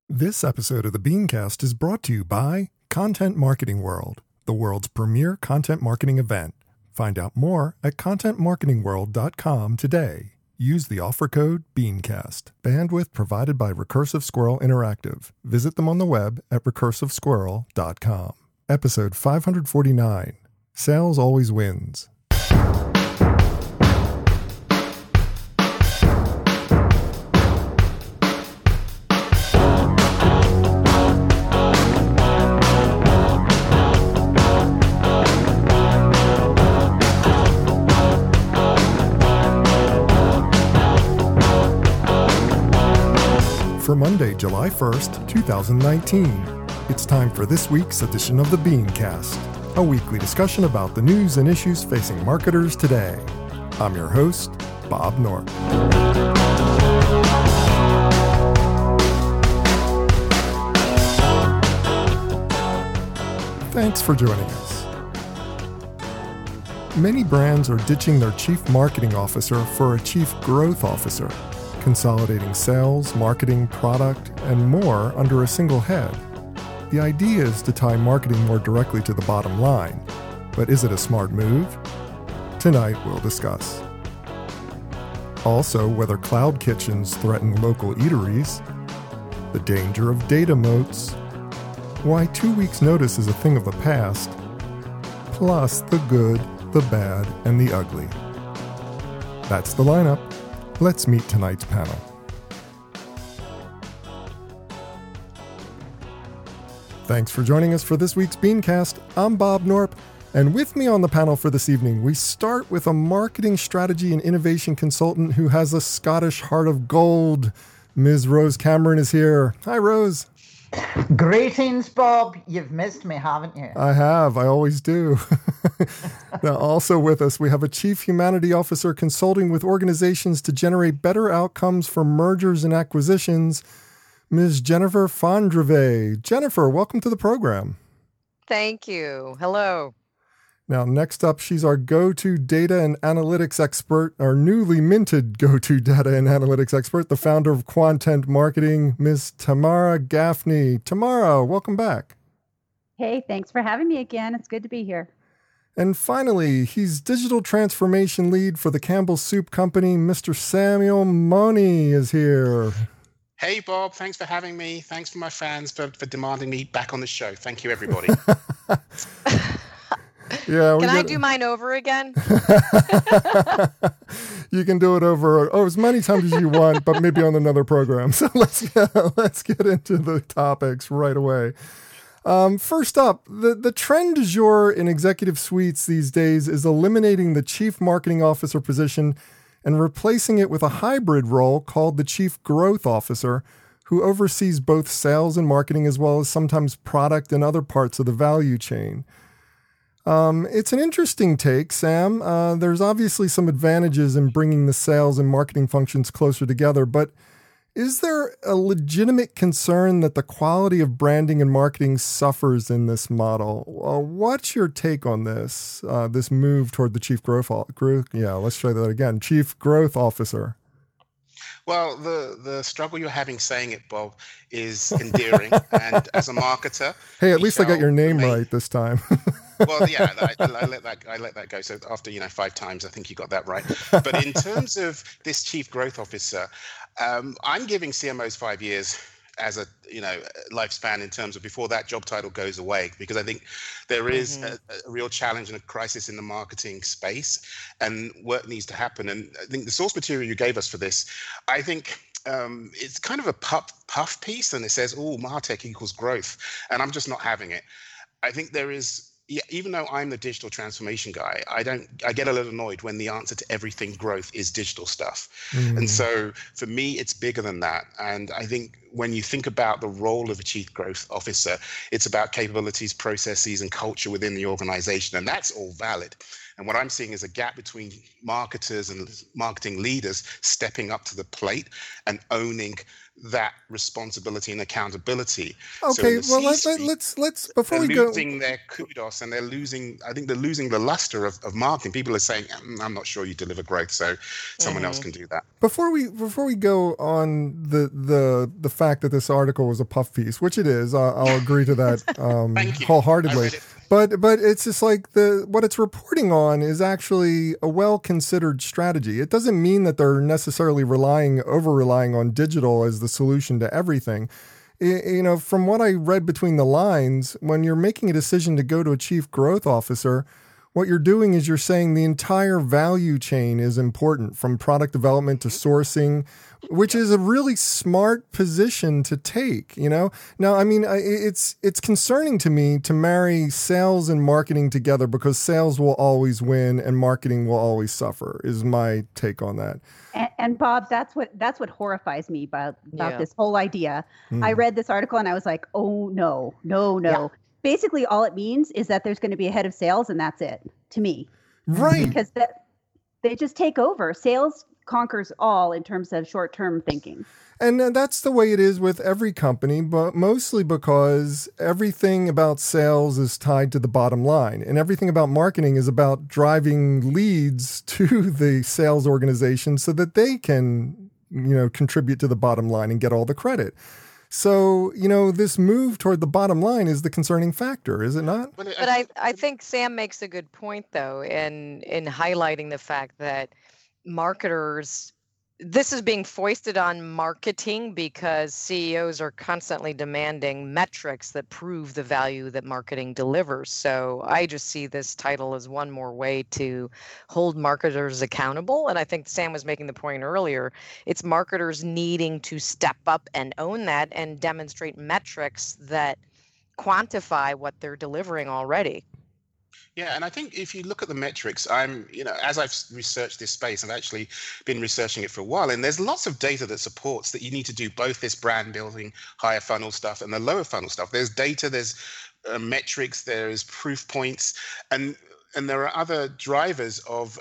This episode of the Beancast is brought to you by Content Marketing World, the world's premier content marketing event. Find out more at contentmarketingworld.com today. Use the offer code BEANCAST. Bandwidth provided by Recursive Squirrel Interactive. Visit them on the web at recursivesquirrel.com. Episode 549. Sales Always Wins. For Monday, July 1st, 2019. It's time for this week's edition of the Beancast, a weekly discussion about the news and issues facing marketers today. I'm your host, Bob Norp. Thanks for joining us. Many brands are ditching their chief marketing officer for a chief growth officer, consolidating sales, marketing, product, and more under a single head. The idea is to tie marketing more directly to the bottom line, but is it a smart move? Tonight we'll discuss. Also, whether cloud kitchens threaten local eateries, the danger of data moats, why 2 weeks' notice is a thing of the past, plus the good, the bad, and the ugly. That's the lineup. Let's meet tonight's panel. Thanks for joining us for this week's Beancast. I'm Bob Norp, and with me on the panel for this evening, we start with a marketing strategy and innovation consultant who has a Scottish heart of gold. Ms. Rose Cameron is here. Hi, Rose. Greetings, Bob. You've missed me, haven't you? I have. I always do. Now, also with us, we have a Chief Humanity Officer consulting with organizations to generate better outcomes for mergers and acquisitions, Ms. Jennifer Fondreve. Jennifer, welcome to the program. Thank you. Hello. Now, next up, she's our go-to data and analytics expert, our newly minted go-to data and analytics expert, the founder of Quantent Marketing, Ms. Tamara Gaffney. Tamara, welcome back. Hey, thanks for having me again. It's good to be here. And finally, he's digital transformation lead for the Campbell Soup Company. Mr. Samuel Money is here. Hey, Bob. Thanks for having me. Thanks for my fans for demanding me back on the show. Thank you, everybody. Yeah, can I do mine over again? You can do it over as many times as you want, but maybe on another program. So let's get into the topics right away. First up, the trend du jour in executive suites these days is eliminating the chief marketing officer position and replacing it with a hybrid role called the chief growth officer, who oversees both sales and marketing as well as sometimes product and other parts of the value chain. It's an interesting take, Sam. There's obviously some advantages in bringing the sales and marketing functions closer together, but is there a legitimate concern that the quality of branding and marketing suffers in this model? What's your take on this move toward the chief growth? Let's try that again. Chief growth officer. Well, the struggle you're having saying it, Bob, is endearing. And as a marketer, hey, at least I got your name right this time. Well, yeah, I let that go. So after 5 times, I think you got that right. But in terms of this chief growth officer, I'm giving CMOs 5 years as a lifespan in terms of before that job title goes away, because I think there is a real challenge and a crisis in the marketing space, and work needs to happen. And I think the source material you gave us for this, I think it's kind of a puff piece, and it says, MarTech equals growth, and I'm just not having it. I think there is. Yeah, even though I'm the digital transformation guy, I get a little annoyed when the answer to everything growth is digital stuff. And so for me, it's bigger than that. And I think when you think about the role of a chief growth officer, it's about capabilities, processes, and culture within the organization. And that's all valid. And what I'm seeing is a gap between marketers and marketing leaders stepping up to the plate and owning that responsibility and accountability. Okay, well, let's before we go, they're losing their kudos, and they're losing the luster of marketing. People are saying, I'm not sure you deliver growth, so someone else can do that. Before we go on the fact that this article was a puff piece, which it is, I'll agree to that wholeheartedly. But it's just like what it's reporting on is actually a well-considered strategy. It doesn't mean that they're necessarily over-relying on digital as the solution to everything. You know, from what I read between the lines, when you're making a decision to go to a chief growth officer, what you're doing is you're saying the entire value chain is important, from product development to sourcing, which is a really smart position to take, you know? Now, I mean, it's concerning to me to marry sales and marketing together, because sales will always win and marketing will always suffer, is my take on that. And Bob, that's what horrifies me about this whole idea. I read this article and I was like, oh, no. Yeah. Basically, all it means is that there's going to be a head of sales, and that's it, to me. Right. Because they just take over. Sales conquers all in terms of short-term thinking. And that's the way it is with every company, but mostly because everything about sales is tied to the bottom line, and everything about marketing is about driving leads to the sales organization so that they can, contribute to the bottom line and get all the credit. So, this move toward the bottom line is the concerning factor, is it not? But I think Sam makes a good point, though, in highlighting the fact that marketers, this is being foisted on marketing because CEOs are constantly demanding metrics that prove the value that marketing delivers. So I just see this title as one more way to hold marketers accountable. And I think Sam was making the point earlier, it's marketers needing to step up and own that and demonstrate metrics that quantify what they're delivering already. Yeah, and I think if you look at the metrics, as I've researched this space, I've actually been researching it for a while, and there's lots of data that supports that you need to do both this brand building, higher funnel stuff and the lower funnel stuff. There's data, there's metrics, there is proof points, and there are other drivers of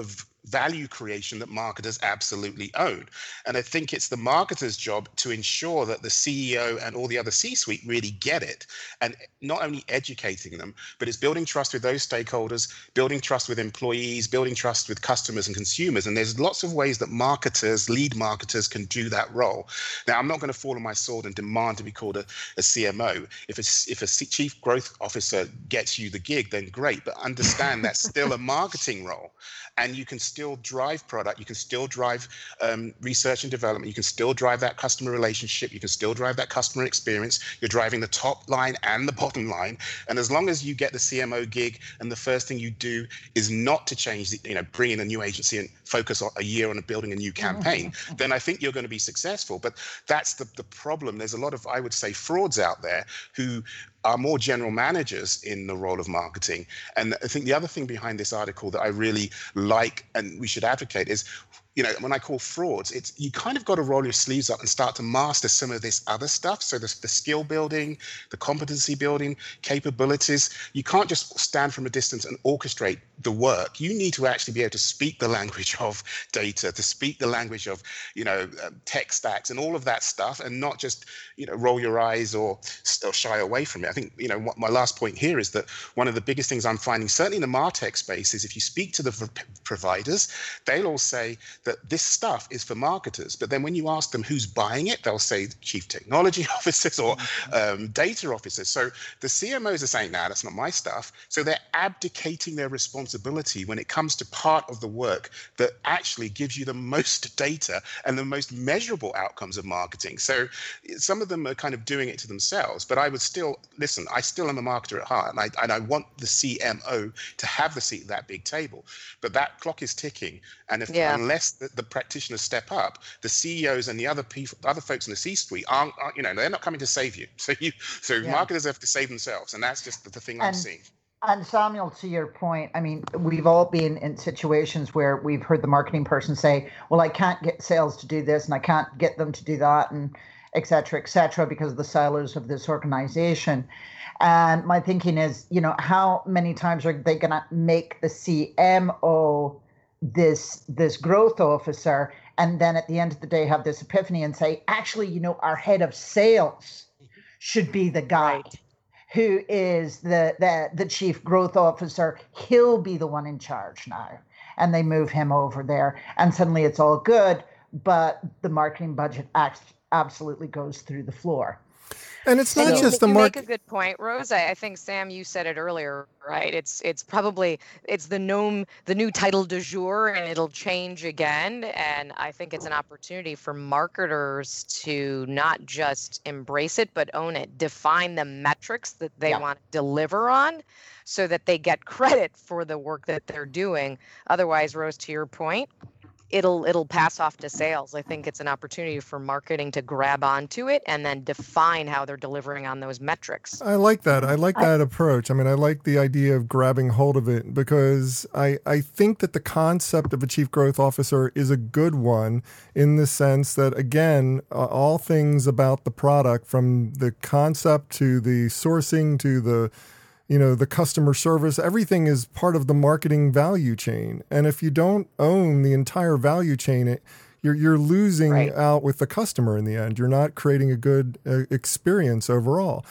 value creation that marketers absolutely own. And I think it's the marketer's job to ensure that the CEO and all the other C-suite really get it, and not only educating them, but it's building trust with those stakeholders, building trust with employees, building trust with customers and consumers. And there's lots of ways that lead marketers can do that role. Now, I'm not going to fall on my sword and demand to be called a CMO. If a chief growth officer gets you the gig, then great, but understand that's still a marketing role. And you can still drive product, you can still drive research and development, you can still drive that customer relationship, you can still drive that customer experience. You're driving the top line and the bottom line. And as long as you get the CMO gig and the first thing you do is not to change, bring in a new agency and focus a year on building a new campaign, then I think you're going to be successful. But that's the problem. There's a lot of, I would say, frauds out there who are more general managers in the role of marketing. And I think the other thing behind this article that I really like and we should advocate is, when I call frauds, it's you kind of got to roll your sleeves up and start to master some of this other stuff. So the skill building, the competency building, capabilities. You can't just stand from a distance and orchestrate the work. You need to actually be able to speak the language of data, to speak the language of, tech stacks and all of that stuff, and not just, roll your eyes or shy away from it. I think, what my last point here is that one of the biggest things I'm finding, certainly in the MarTech space, is if you speak to the providers, they'll all say that this stuff is for marketers. But then when you ask them who's buying it, they'll say chief technology officers or data officers. So the CMOs are saying, nah, that's not my stuff. So they're abdicating their responsibility when it comes to part of the work that actually gives you the most data and the most measurable outcomes of marketing. So some of them are kind of doing it to themselves. But I would still, listen, I still am a marketer at heart, and I want the CMO to have the seat at that big table. But that clock is ticking. And unless the practitioners step up, the CEOs and the other folks in the C-suite aren't they're not coming to save you. So marketers have to save themselves, and that's just the thing I'm seeing. And Samuel, to your point, I mean, we've all been in situations where we've heard the marketing person say, well, I can't get sales to do this and I can't get them to do that. et cetera, because of the silos of this organization. And my thinking is, how many times are they going to make the CMO this growth officer, and then at the end of the day have this epiphany and say, actually, our head of sales should be the guy who is the chief growth officer. He'll be the one in charge now. And they move him over there, and suddenly it's all good, but the marketing budget absolutely goes through the floor. And it's not just the market. You make a good point, Rose. I think, Sam, you said it earlier, right? It's the new title du jour, and it'll change again. And I think it's an opportunity for marketers to not just embrace it, but own it. Define the metrics that they want to deliver on, so that they get credit for the work that they're doing. Otherwise, Rose, to your point, it'll pass off to sales. I think it's an opportunity for marketing to grab onto it and then define how they're delivering on those metrics. I like that. I like that approach. I mean, I like the idea of grabbing hold of it, because I think that the concept of a chief growth officer is a good one, in the sense that, again, all things about the product, from the concept to the sourcing to the customer service, everything is part of the marketing value chain. And if you don't own the entire value chain, you're losing out with the customer in the end. You're not creating a good experience overall.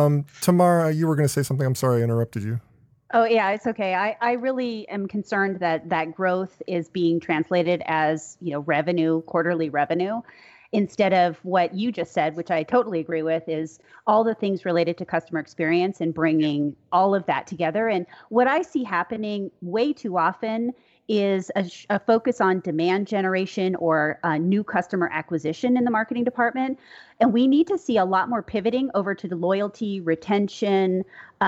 Tamara, you were going to say something. I'm sorry I interrupted you. Oh, yeah, it's okay. I really am concerned that growth is being translated as, revenue, quarterly revenue, instead of what you just said, which I totally agree with, is all the things related to customer experience and bringing all of that together. And what I see happening way too often is a focus on demand generation or new customer acquisition in the marketing department. And we need to see a lot more pivoting over to the loyalty, retention.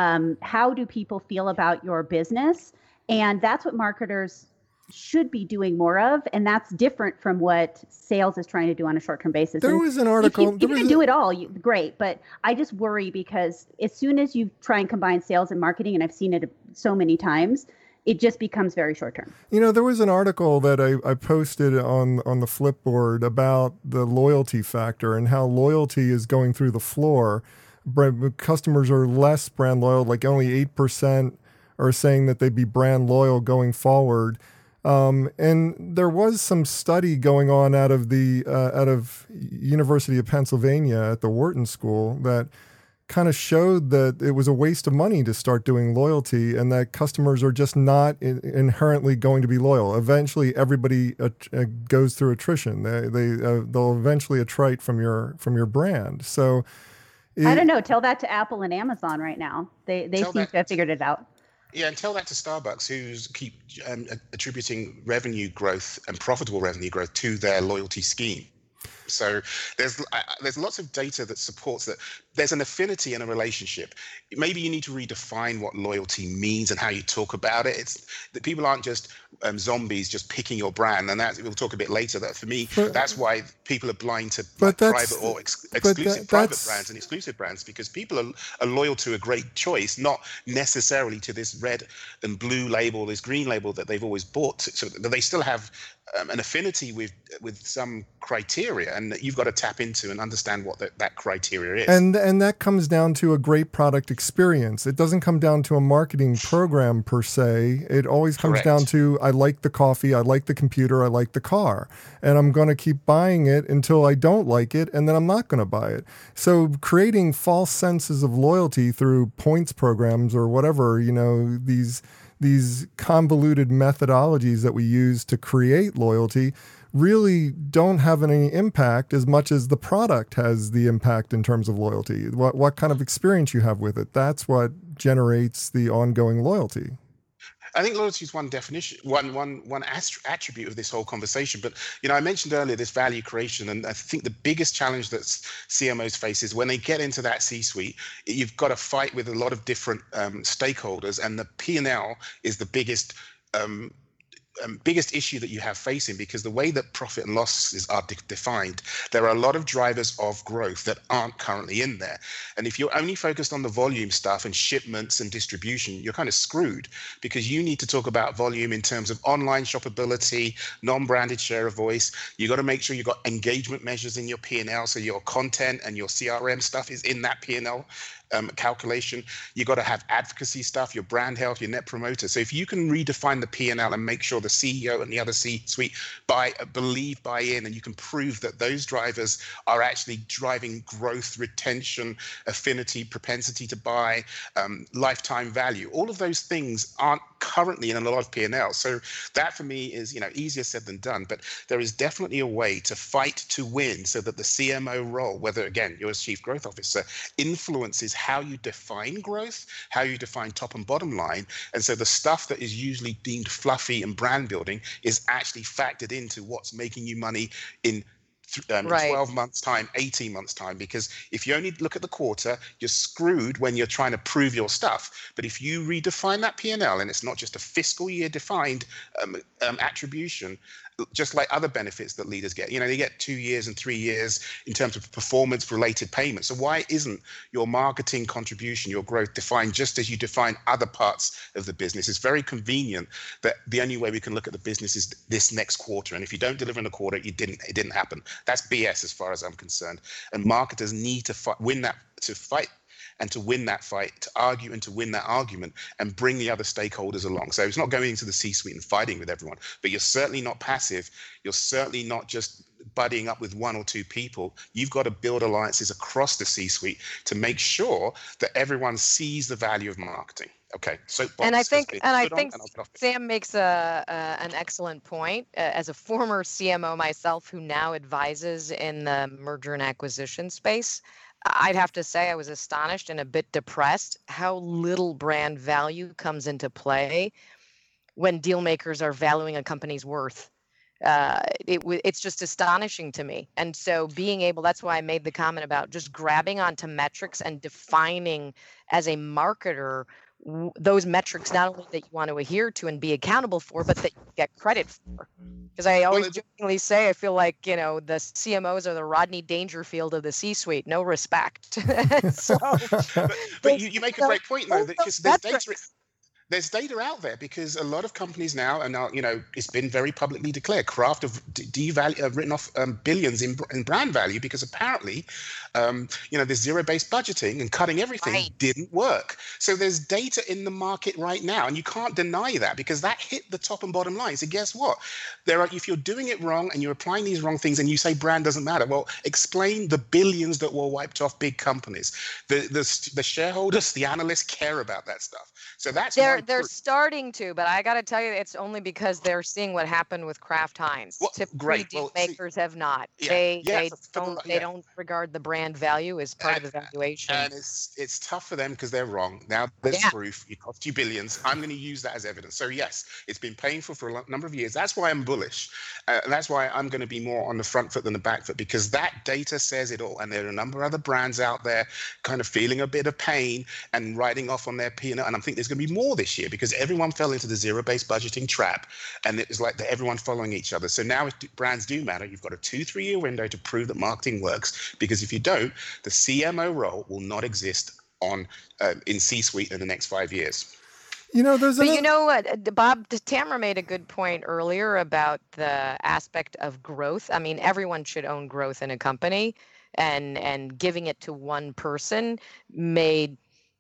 How do people feel about your business? And that's what marketers should be doing more of, and that's different from what sales is trying to do on a short-term basis. There was an article. If you can do it all, great, but I just worry, because as soon as you try and combine sales and marketing, and I've seen it so many times, it just becomes very short-term. There was an article that I posted on the Flipboard about the loyalty factor and how loyalty is going through the floor. Customers are less brand loyal, like only 8% are saying that they'd be brand loyal going forward. And there was some study going on out of University of Pennsylvania at the Wharton School that kind of showed that it was a waste of money to start doing loyalty, and that customers are just not inherently going to be loyal. Eventually, everybody goes through attrition. They'll eventually attrite from your brand. So I don't know. Tell that to Apple and Amazon right now. They seem to have figured it out. Yeah, and tell that to Starbucks, who's keep attributing revenue growth and profitable revenue growth to their loyalty scheme. So there's lots of data that supports that there's an affinity and a relationship. Maybe you need to redefine what loyalty means and how you talk about it. It's that people aren't just zombies just picking your brand, and that we'll talk a bit later. That for me, that's why people are blind to private or exclusive private brands and exclusive brands, because people are loyal to a great choice, not necessarily to this red and blue label, this green label that they've always bought. So they still have an affinity with some criteria, and that you've got to tap into and understand what that criteria is. And that comes down to a great product experience. It doesn't come down to a marketing program per se. It always comes down to, I like the coffee, I like the computer, I like the car, and I'm going to keep buying it until I don't like it, and then I'm not going to buy it. So creating false senses of loyalty through points programs or whatever, these convoluted methodologies that we use to create loyalty really don't have any impact as much as the product has the impact in terms of loyalty. What kind of experience you have with it, that's what generates the ongoing loyalty. I think loyalty is one definition, one attribute of this whole conversation. But I mentioned earlier this value creation, and I think the biggest challenge that CMOs face is when they get into that C-suite, you've got to fight with a lot of different stakeholders, and the P&L is the biggest biggest issue that you have facing, because the way that profit and losses are defined, there are a lot of drivers of growth that aren't currently in there. And if you're only focused on the volume stuff and shipments and distribution, you're kind of screwed, because you need to talk about volume in terms of online shoppability, non-branded share of voice. You got to make sure you've got engagement measures in your P&L, so your content and your CRM stuff is in that P&L calculation. You got to have advocacy stuff, your brand health, your net promoter. So if you can redefine the P&L and make sure the CEO and the other C-suite buy in, and you can prove that those drivers are actually driving growth, retention, affinity, propensity to buy, lifetime value. All of those things aren't currently in a lot of P&L. So that for me is, easier said than done. But there is definitely a way to fight to win, so that the CMO role, whether again you're a chief growth officer, influences how you define growth, how you define top and bottom line. And so the stuff that is usually deemed fluffy and brand building is actually factored into what's making you money in 12 months time, 18 months time. Because if you only look at the quarter, you're screwed when you're trying to prove your stuff. But if you redefine that P&L, and it's not just a fiscal year defined attribution, just like other benefits that leaders get, they get 2 years and 3 years in terms of performance related payments. So why isn't your marketing contribution, your growth, defined just as you define other parts of the business? It's very convenient that the only way we can look at the business is this next quarter. And if you don't deliver in the quarter, it didn't happen. That's BS as far as I'm concerned. And marketers need to win that fight, to argue and to win that argument, and bring the other stakeholders along. So it's not going into the C-suite and fighting with everyone, but you're certainly not passive. You're certainly not just buddying up with one or two people. You've got to build alliances across the C-suite to make sure that everyone sees the value of marketing. Okay, so and I think Sam makes an excellent point. As a former CMO myself, who now advises in the merger and acquisition space, I'd have to say I was astonished and a bit depressed how little brand value comes into play when deal makers are valuing a company's worth. It's just astonishing to me. And so being able, that's why I made the comment about just grabbing onto metrics and defining as a marketer those metrics, not only that you want to adhere to and be accountable for, but that you get credit for. Because I always jokingly say, I feel like, the CMOs are the Rodney Dangerfield of the C-suite. No respect. but you make a great point, though, because there's data out there, because a lot of companies now, and it's been very publicly declared, Kraft have written off billions in brand value, because apparently, this zero-based budgeting and cutting everything didn't work. So there's data in the market right now, and you can't deny that, because that hit the top and bottom line. So guess what? If you're doing it wrong and you're applying these wrong things, and you say brand doesn't matter, well, explain the billions that were wiped off big companies. The shareholders, the analysts care about that stuff. So that's they're starting to, but I got to tell you, it's only because they're seeing what happened with Kraft Heinz. Typically, deal makers have not. They don't regard the brand value as part of the valuation. And it's tough for them because they're wrong. Now there's proof. It cost you billions. I'm going to use that as evidence. So yes, it's been painful for a number of years. That's why I'm bullish. And that's why I'm going to be more on the front foot than the back foot, because that data says it all. And there are a number of other brands out there kind of feeling a bit of pain and writing off on their P&L. And I think there's going to be more this year, because everyone fell into the zero-based budgeting trap, and it was like everyone following each other. So now if brands do matter, you've got a 2-3 year window to prove that marketing works, because if you don't, the CMO role will not exist in C-suite in the next 5 years. You know what, Bob, Tamara made a good point earlier about the aspect of growth. I mean, everyone should own growth in a company, and giving it to one person may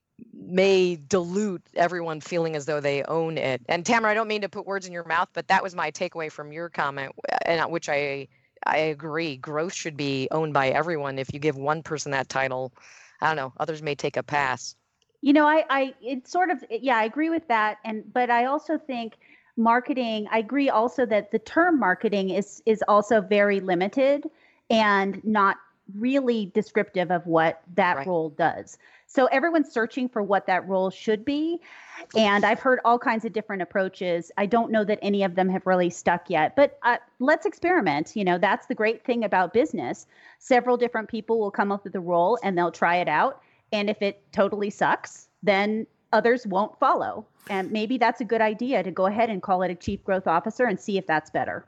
dilute everyone feeling as though they own it. And Tamara, I don't mean to put words in your mouth, but that was my takeaway from your comment, and which I agree. Growth should be owned by everyone. If you give one person that title, I don't know, others may take a pass. I agree with that. But I also think marketing, I agree also that the term marketing is also very limited and not really descriptive of what that role does. So everyone's searching for what that role should be. And I've heard all kinds of different approaches. I don't know that any of them have really stuck yet, but let's experiment. That's the great thing about business. Several different people will come up with a role and they'll try it out. And if it totally sucks, then others won't follow. And maybe that's a good idea to go ahead and call it a chief growth officer and see if that's better.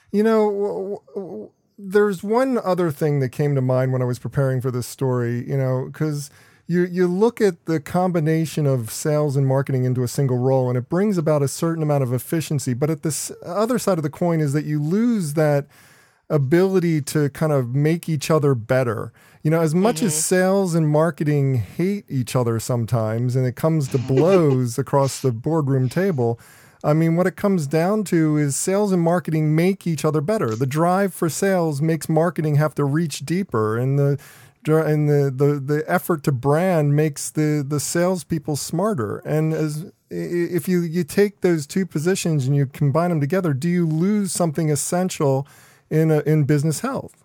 There's one other thing that came to mind when I was preparing for this story, because you look at the combination of sales and marketing into a single role, and it brings about a certain amount of efficiency. But at the other side of the coin is that you lose that ability to kind of make each other better. As much as sales and marketing hate each other sometimes, and it comes to blows across the boardroom table, what it comes down to is sales and marketing make each other better. The drive for sales makes marketing have to reach deeper, and the effort to brand makes the salespeople smarter. And if you take those two positions and you combine them together, do you lose something essential in business health?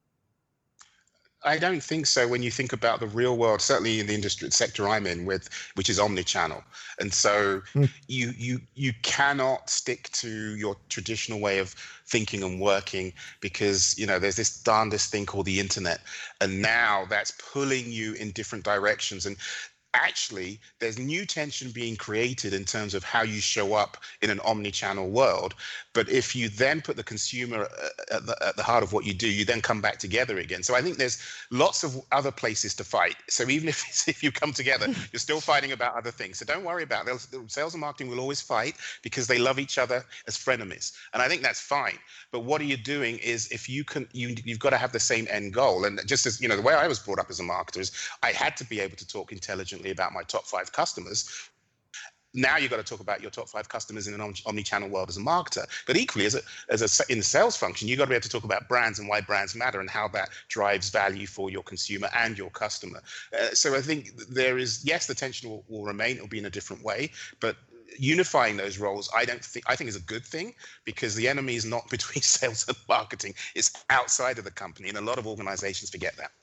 I don't think so when you think about the real world, certainly in the industry sector I'm in with, which is omnichannel. And so you cannot stick to your traditional way of thinking and working because, there's this darndest thing called the internet. And now that's pulling you in different directions. And actually, there's new tension being created in terms of how you show up in an omni-channel world. But if you then put the consumer at the heart of what you do, you then come back together again. So I think there's lots of other places to fight. So even if you come together, you're still fighting about other things. So don't worry about it. Sales and marketing will always fight because they love each other as frenemies. And I think that's fine. But what are you doing is if you can, you've got to have the same end goal. And just as, the way I was brought up as a marketer is I had to be able to talk intelligently about my top 5 customers. Now you've got to talk about your top 5 customers in an omni-channel world as a marketer. But equally, in the sales function, you've got to be able to talk about brands and why brands matter and how that drives value for your consumer and your customer. So I think there is, yes, the tension will remain. It'll be in a different way, but unifying those roles, I think is a good thing because the enemy is not between sales and marketing. It's outside of the company, and a lot of organizations forget that.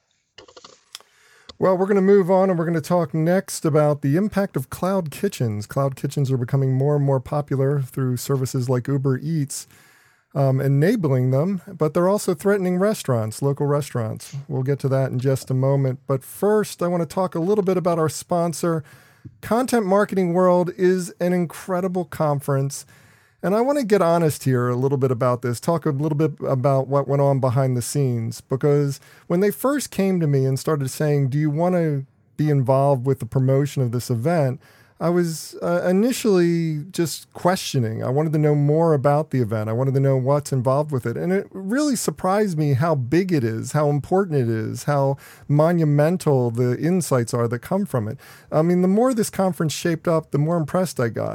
Well, we're going to move on and we're going to talk next about the impact of cloud kitchens. Cloud kitchens are becoming more and more popular through services like Uber Eats, enabling them, but they're also threatening restaurants, local restaurants. We'll get to that in just a moment. But first, I want to talk a little bit about our sponsor. Content Marketing World is an incredible conference. And I want to get honest here a little bit about this, talk a little bit about what went on behind the scenes, because when they first came to me and started saying, do you want to be involved with the promotion of this event? I was initially just questioning. I wanted to know more about the event. I wanted to know what's involved with it. And it really surprised me how big it is, how important it is, how monumental the insights are that come from it. The more this conference shaped up, the more impressed I got.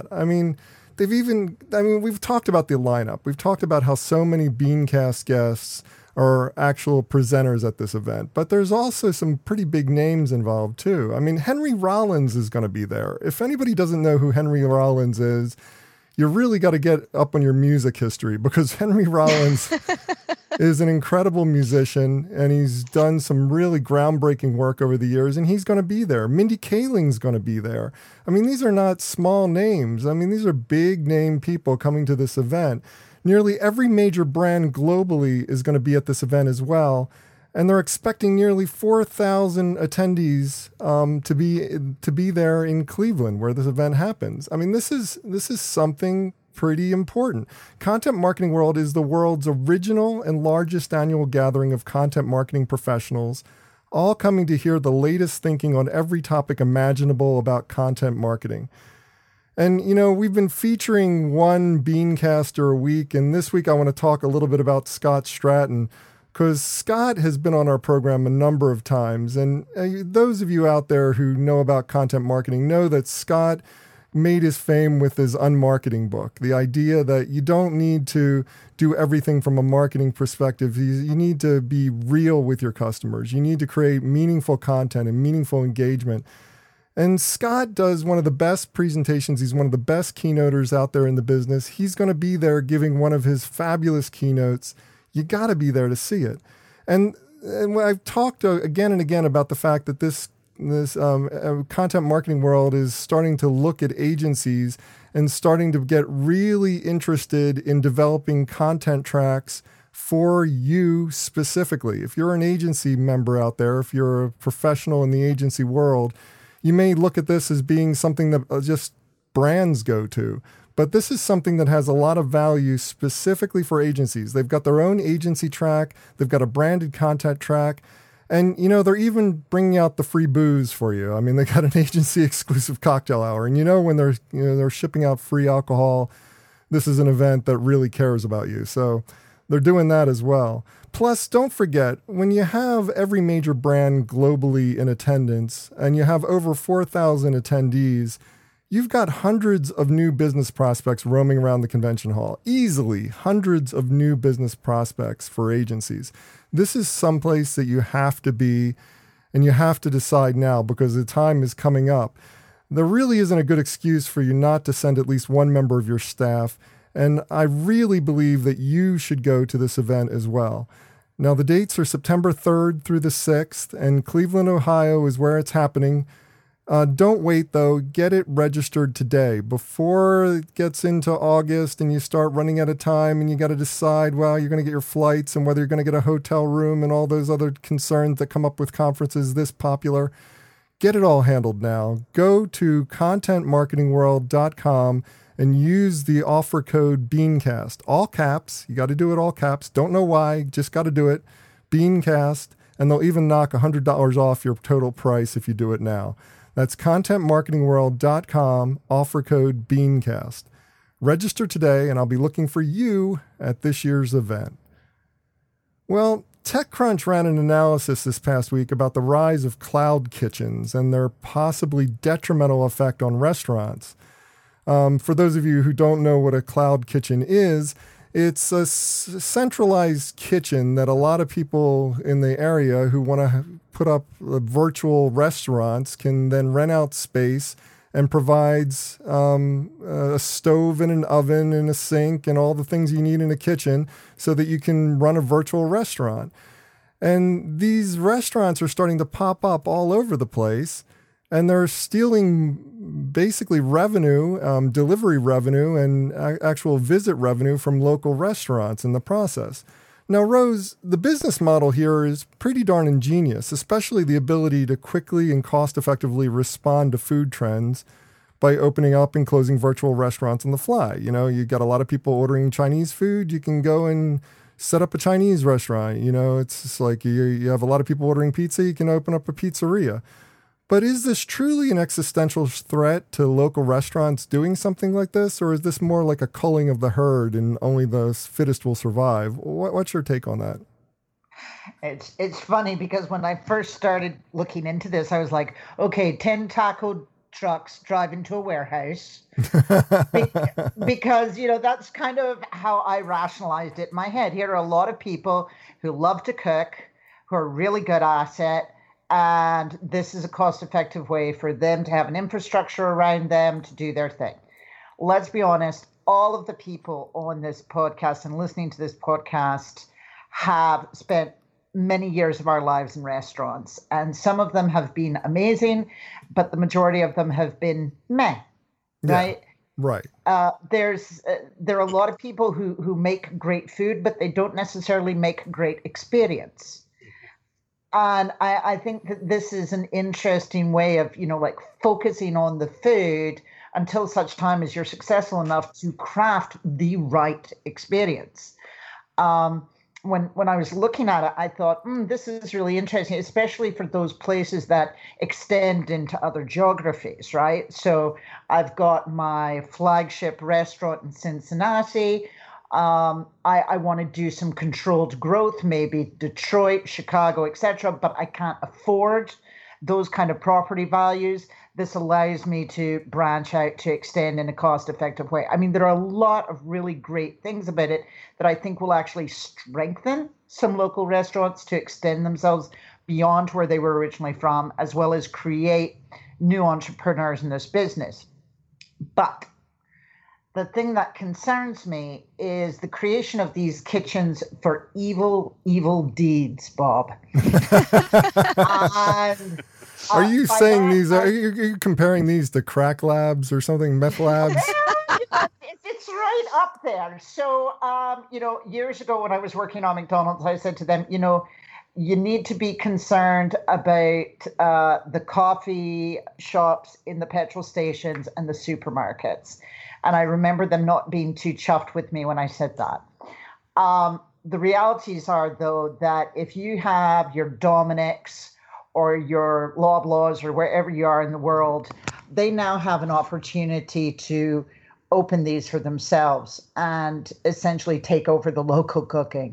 We've talked about the lineup. We've talked about how so many Beancast guests are actual presenters at this event, but there's also some pretty big names involved too. Henry Rollins is going to be there. If anybody doesn't know who Henry Rollins is, you really got to get up on your music history because Henry Rollins is an incredible musician and he's done some really groundbreaking work over the years, and he's going to be there. Mindy Kaling's going to be there. These are not small names. These are big name people coming to this event. Nearly every major brand globally is going to be at this event as well. And they're expecting nearly 4,000 attendees to be there in Cleveland, where this event happens. This is something pretty important. Content Marketing World is the world's original and largest annual gathering of content marketing professionals, all coming to hear the latest thinking on every topic imaginable about content marketing. And, we've been featuring one Beancaster a week, and this week I want to talk a little bit about Scott Stratton, because Scott has been on our program a number of times. And those of you out there who know about content marketing know that Scott made his fame with his Unmarketing book. The idea that you don't need to do everything from a marketing perspective. You need to be real with your customers. You need to create meaningful content and meaningful engagement. And Scott does one of the best presentations. He's one of the best keynoters out there in the business. He's going to be there giving one of his fabulous keynotes. You got to be there to see it. And I've talked again and again about the fact that this content marketing world is starting to look at agencies and starting to get really interested in developing content tracks for you specifically. If you're an agency member out there, if you're a professional in the agency world, you may look at this as being something that just brands go to. But this is something that has a lot of value specifically for agencies. They've got their own agency track. They've got a branded content track. And, they're even bringing out the free booze for you. I mean, they got an agency exclusive cocktail hour. And when they're shipping out free alcohol, this is an event that really cares about you. So they're doing that as well. Plus, don't forget, when you have every major brand globally in attendance and you have over 4,000 attendees, you've got hundreds of new business prospects roaming around the convention hall. Easily hundreds of new business prospects for agencies. This is someplace that you have to be, and you have to decide now because the time is coming up. There really isn't a good excuse for you not to send at least one member of your staff, and I really believe that you should go to this event as well. Now, the dates are September 3rd through the 6th, and Cleveland, Ohio is where it's happening. Don't wait, though. Get it registered today before it gets into August and you start running out of time and you got to decide, well, you're going to get your flights and whether you're going to get a hotel room and all those other concerns that come up with conferences this popular. Get it all handled now. Go to contentmarketingworld.com and use the offer code BEANCAST. All caps. You got to do it all caps. Don't know why. Just got to do it. BEANCAST. And they'll even knock $100 off your total price if you do it now. That's contentmarketingworld.com, offer code BEANCAST. Register today, and I'll be looking for you at this year's event. Well, TechCrunch ran an analysis this past week about the rise of cloud kitchens and their possibly detrimental effect on restaurants. For those of you who don't know what a cloud kitchen is, it's a centralized kitchen that a lot of people in the area who want to put up virtual restaurants can then rent out space and provides a stove and an oven and a sink and all the things you need in a kitchen so that you can run a virtual restaurant. And these restaurants are starting to pop up all over the place, and they're stealing basically revenue, delivery revenue, and actual visit revenue from local restaurants in the process. Now, Rose, the business model here is pretty darn ingenious, especially the ability to quickly and cost-effectively respond to food trends by opening up and closing virtual restaurants on the fly. You got a lot of people ordering Chinese food. You can go and set up a Chinese restaurant. It's just like you have a lot of people ordering pizza. You can open up a pizzeria. But is this truly an existential threat to local restaurants doing something like this? Or is this more like a culling of the herd and only the fittest will survive? What's your take on that? It's funny because when I first started looking into this, I was like, okay, 10 taco trucks drive into a warehouse. Because, that's kind of how I rationalized it in my head. Here are a lot of people who love to cook, who are really good at it. And this is a cost-effective way for them to have an infrastructure around them to do their thing. Let's be honest, all of the people on this podcast and listening to this podcast have spent many years of our lives in restaurants. And some of them have been amazing, but the majority of them have been meh, right? Yeah, right. There are a lot of people who make great food, but they don't necessarily make great experience. And I think that this is an interesting way of, focusing on the food until such time as you're successful enough to craft the right experience. When I was looking at it, I thought, this is really interesting, especially for those places that extend into other geographies, right? So I've got my flagship restaurant in Cincinnati. I want to do some controlled growth, maybe Detroit, Chicago, etc., but I can't afford those kind of property values. This allows me to branch out to extend in a cost-effective way. I mean, there are a lot of really great things about it that I think will actually strengthen some local restaurants to extend themselves beyond where they were originally from, as well as create new entrepreneurs in this business. But the thing that concerns me is the creation of these kitchens for evil deeds, Bob. Are you saying these? Are you comparing these to crack labs or something, meth labs? It's right up there. So, years ago when I was working on McDonald's, I said to them, you need to be concerned about the coffee shops in the petrol stations and the supermarkets. And I remember them not being too chuffed with me when I said that. The realities are, though, that if you have your Dominick's or your Loblaws or wherever you are in the world, they now have an opportunity to open these for themselves and essentially take over the local cooking.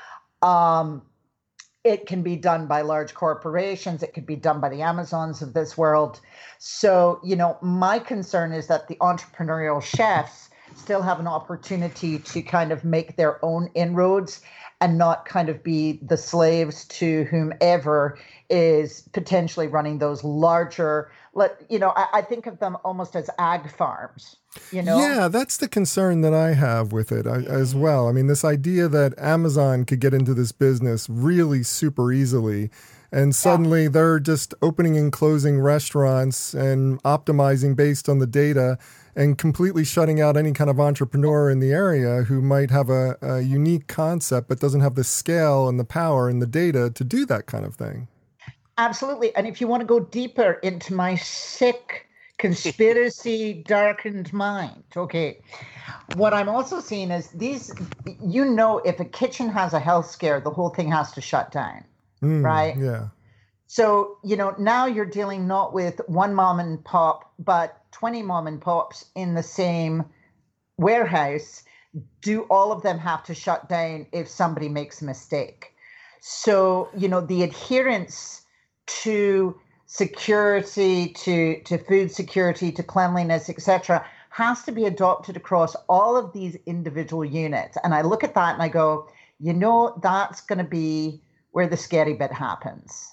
It can be done by large corporations. It could be done by the Amazons of this world. So, my concern is that the entrepreneurial chefs still have an opportunity to kind of make their own inroads and not kind of be the slaves to whomever is potentially running those larger, I think of them almost as ag farms. Yeah, that's the concern that I have with it as well. I mean, this idea that Amazon could get into this business really super easily, and suddenly they're just opening and closing restaurants and optimizing based on the data and completely shutting out any kind of entrepreneur in the area who might have a unique concept but doesn't have the scale and the power and the data to do that kind of thing. Absolutely. And if you want to go deeper into my sick conspiracy darkened mind, okay, what I'm also seeing is these, if a kitchen has a health scare, the whole thing has to shut down, right? Yeah. So, now you're dealing not with one mom and pop, but 20 mom and pops in the same warehouse. Do all of them have to shut down if somebody makes a mistake? So, the adherence to security, to food security, to cleanliness, etc., has to be adopted across all of these individual units. And I look at that and I go, that's going to be where the scary bit happens.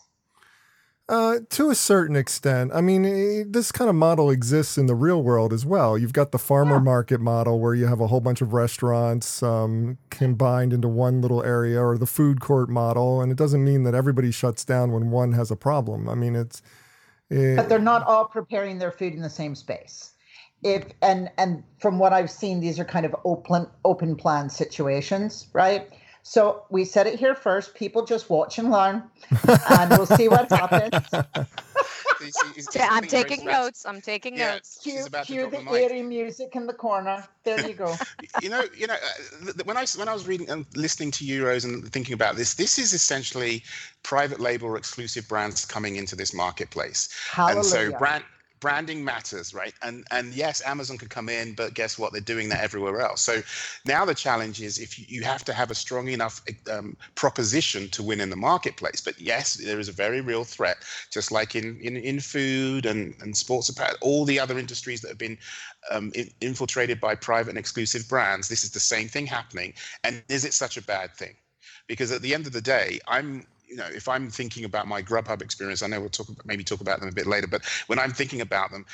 To a certain extent. I mean, this kind of model exists in the real world as well. You've got the farmer market model where you have a whole bunch of restaurants combined into one little area, or the food court model. And it doesn't mean that everybody shuts down when one has a problem. I mean, but they're not all preparing their food in the same space. And from what I've seen, these are kind of open plan situations, right? So we said it here first. People just watch and learn, and we'll see what happens. I'm taking notes. Cue the airy music in the corner. There you go. When I was reading and listening to you, Rose, and thinking about this is essentially private label or exclusive brands coming into this marketplace. Hallelujah. And so branding matters, right? And yes, Amazon could come in, but guess what? They're doing that everywhere else. So now the challenge is if you have to have a strong enough proposition to win in the marketplace. But yes, there is a very real threat, just like in food and sports, all the other industries that have been infiltrated by private and exclusive brands. This is the same thing happening. And is it such a bad thing? Because at the end of the day, if I'm thinking about my Grubhub experience, I know we'll talk about them a bit later, but when I'm thinking about them,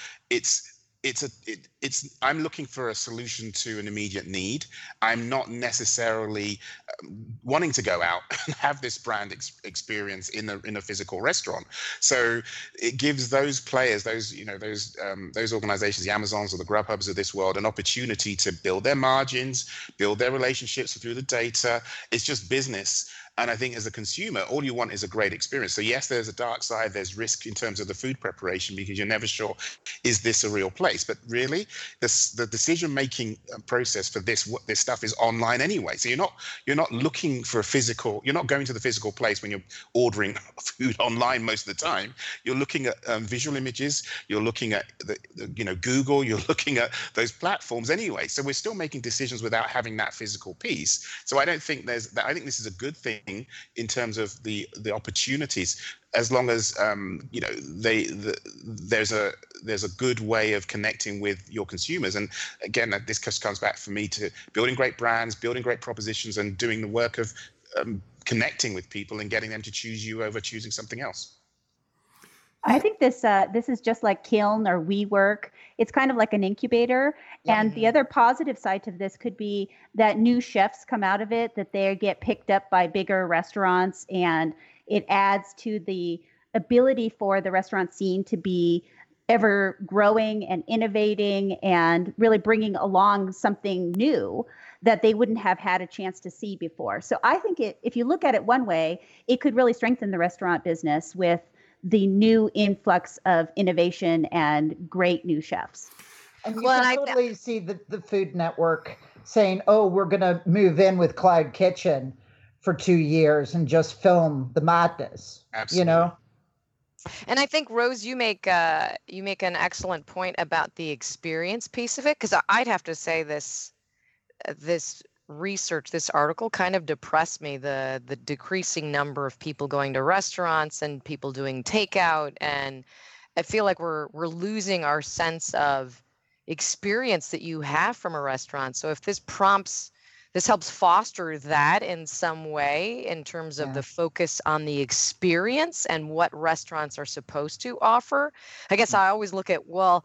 I'm looking for a solution to an immediate need. I'm not necessarily wanting to go out and have this brand experience in a physical restaurant. So it gives those players, those organizations, the Amazons or the Grubhubs of this world, an opportunity to build their margins, build their relationships through the data. It's just business. And I think as a consumer, all you want is a great experience. So yes, there's a dark side. There's risk in terms of the food preparation because you're never sure, is this a real place? But really, the decision-making process for this stuff is online anyway. So you're not looking for you're not going to the physical place when you're ordering food online most of the time. You're looking at visual images. You're looking at Google. You're looking at those platforms anyway. So we're still making decisions without having that physical piece. So I don't think I think this is a good thing in terms of the opportunities, as long as there's a good way of connecting with your consumers. And again, this just comes back for me to building great brands, building great propositions, and doing the work of connecting with people and getting them to choose you over choosing something else. I think this is just like Kiln or WeWork. It's kind of like an incubator. Yeah. And the other positive side to this could be that new chefs come out of it, that they get picked up by bigger restaurants, and it adds to the ability for the restaurant scene to be ever growing and innovating and really bringing along something new that they wouldn't have had a chance to see before. So I think if you look at it one way, it could really strengthen the restaurant business with the new influx of innovation and great new chefs. And you can totally see the Food Network saying, oh, we're going to move in with Cloud Kitchen for 2 years and just film the madness. Absolutely. You know? And I think, Rose, you make an excellent point about the experience piece of it, because I'd have to say this research, this article kind of depressed me, the decreasing number of people going to restaurants and people doing takeout. And I feel like we're losing our sense of experience that you have from a restaurant. So if this helps foster that in some way in terms of the focus on the experience and what restaurants are supposed to offer, I guess I always look at, well,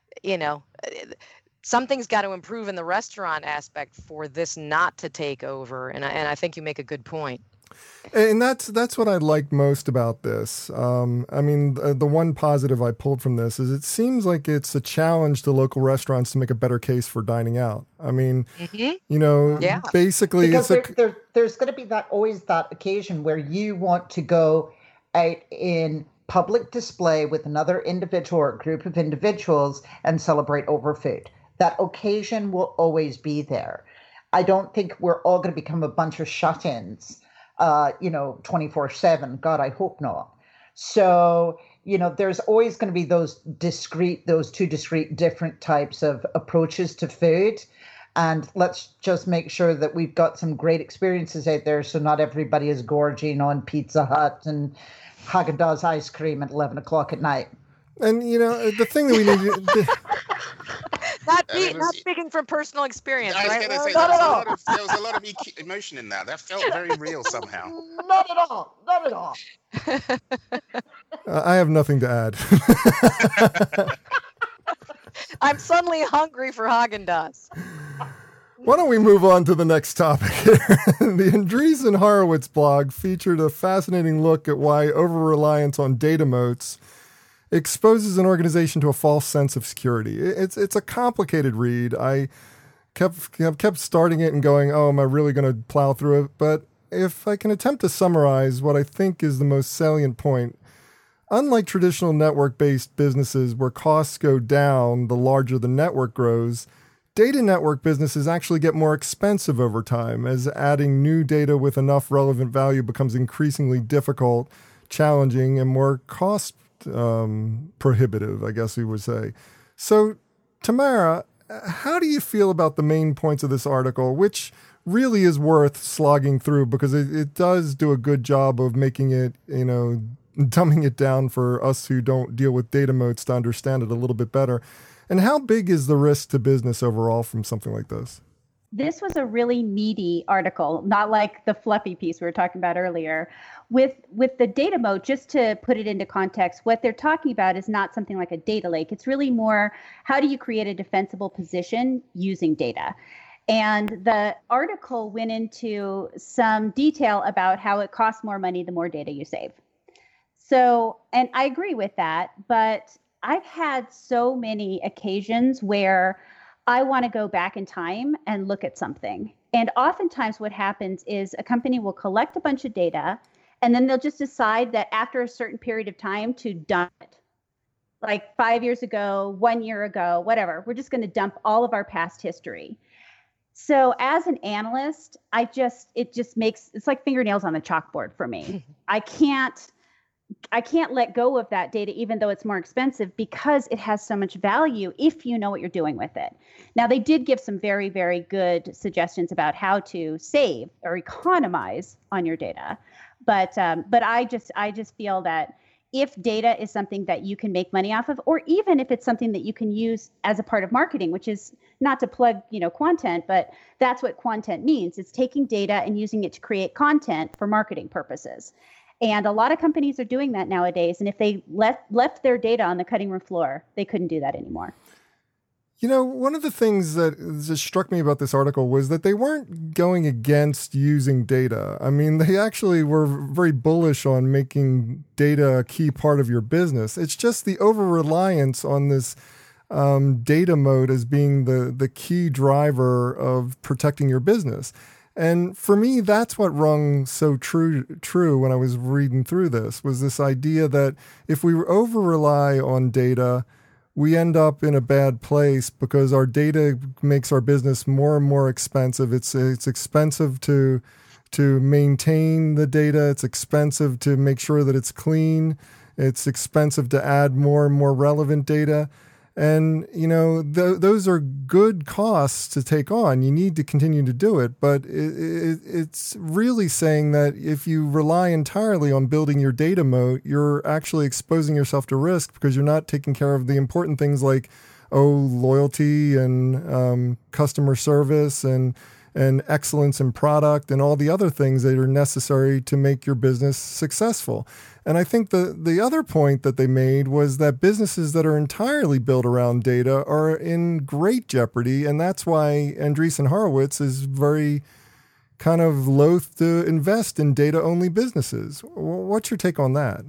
something's got to improve in the restaurant aspect for this not to take over. And I think you make a good point. And that's what I like most about this. The one positive I pulled from this is it seems like it's a challenge to local restaurants to make a better case for dining out. I mean, basically, because there's going to be always that occasion where you want to go out in public display with another individual or group of individuals and celebrate over food. That occasion will always be there. I don't think we're all going to become a bunch of shut-ins 24/7. God, I hope not. So, there's always going to be those two discrete different types of approaches to food. And let's just make sure that we've got some great experiences out there so not everybody is gorging on Pizza Hut and Haagen-Dazs ice cream at 11 o'clock at night. And, the thing that we need to... Not speaking from personal experience, I was right? going to say, there was a lot of emotion in that. That felt very real somehow. Not at all. Not at all. I have nothing to add. I'm suddenly hungry for Haagen-Dazs. Why don't we move on to the next topic here? The Andreessen Horowitz blog featured a fascinating look at why over-reliance on data moats exposes an organization to a false sense of security. It's a complicated read. I kept starting it and going, oh, am I really going to plow through it? But if I can attempt to summarize what I think is the most salient point, unlike traditional network-based businesses where costs go down the larger the network grows, data network businesses actually get more expensive over time as adding new data with enough relevant value becomes increasingly difficult, challenging, and more cost prohibitive, I guess we would say. So, Tamara, how do you feel about the main points of this article, which really is worth slogging through because it does do a good job of making it, dumbing it down for us who don't deal with data moats to understand it a little bit better. And how big is the risk to business overall from something like this? This was a really meaty article, not like the fluffy piece we were talking about earlier. With the data moat, just to put it into context, what they're talking about is not something like a data lake. It's really more, how do you create a defensible position using data? And the article went into some detail about how it costs more money the more data you save. So, and I agree with that, but I've had so many occasions where I want to go back in time and look at something. And oftentimes what happens is a company will collect a bunch of data and then they'll just decide that after a certain period of time to dump it. Like 5 years ago, 1 year ago, whatever, we're just going to dump all of our past history. So as an analyst, it's like fingernails on the chalkboard for me. I can't let go of that data, even though it's more expensive, because it has so much value if you know what you're doing with it. Now, they did give some very, very good suggestions about how to save or economize on your data. But I just feel that if data is something that you can make money off of, or even if it's something that you can use as a part of marketing, which is not to plug, Quantent, but that's what Quantent means. It's taking data and using it to create content for marketing purposes. And a lot of companies are doing that nowadays. And if they left their data on the cutting room floor, they couldn't do that anymore. One of the things that just struck me about this article was that they weren't going against using data. I mean, they actually were very bullish on making data a key part of your business. It's just the over-reliance on this data mode as being the key driver of protecting your business. And for me, that's what rung so true when I was reading through this, was this idea that if we over-rely on data, we end up in a bad place because our data makes our business more and more expensive. It's expensive to maintain the data. It's expensive to make sure that it's clean. It's expensive to add more and more relevant data. And, those are good costs to take on. You need to continue to do it. But it's really saying that if you rely entirely on building your data moat, you're actually exposing yourself to risk because you're not taking care of the important things like, loyalty and customer service and excellence in product and all the other things that are necessary to make your business successful. And I think the other point that they made was that businesses that are entirely built around data are in great jeopardy. And that's why Andreessen Horowitz is very kind of loath to invest in data-only businesses. What's your take on that?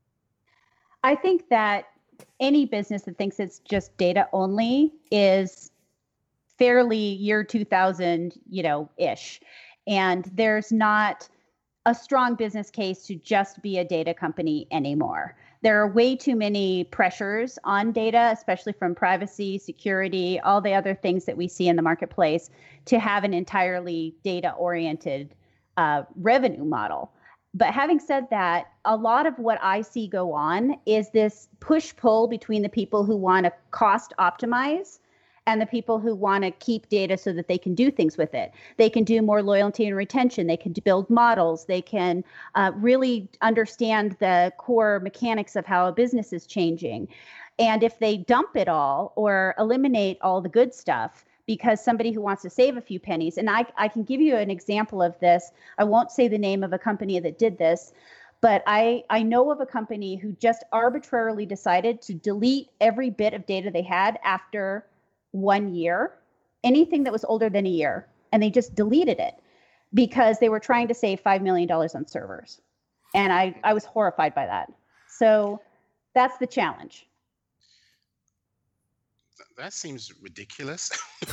I think that any business that thinks it's just data only is fairly year 2000, ish. And there's not a strong business case to just be a data company anymore. There are way too many pressures on data, especially from privacy, security, all the other things that we see in the marketplace, to have an entirely data-oriented revenue model. But having said that, a lot of what I see go on is this push-pull between the people who want to cost optimize and the people who want to keep data so that they can do things with it. They can do more loyalty and retention. They can build models. They can really understand the core mechanics of how a business is changing. And if they dump it all or eliminate all the good stuff because somebody who wants to save a few pennies, and I can give you an example of this. I won't say the name of a company that did this, but I know of a company who just arbitrarily decided to delete every bit of data they had after 1 year, anything that was older than a year, and they just deleted it because they were trying to save $5 million on servers. And I was horrified by that. So that's the challenge. That seems ridiculous.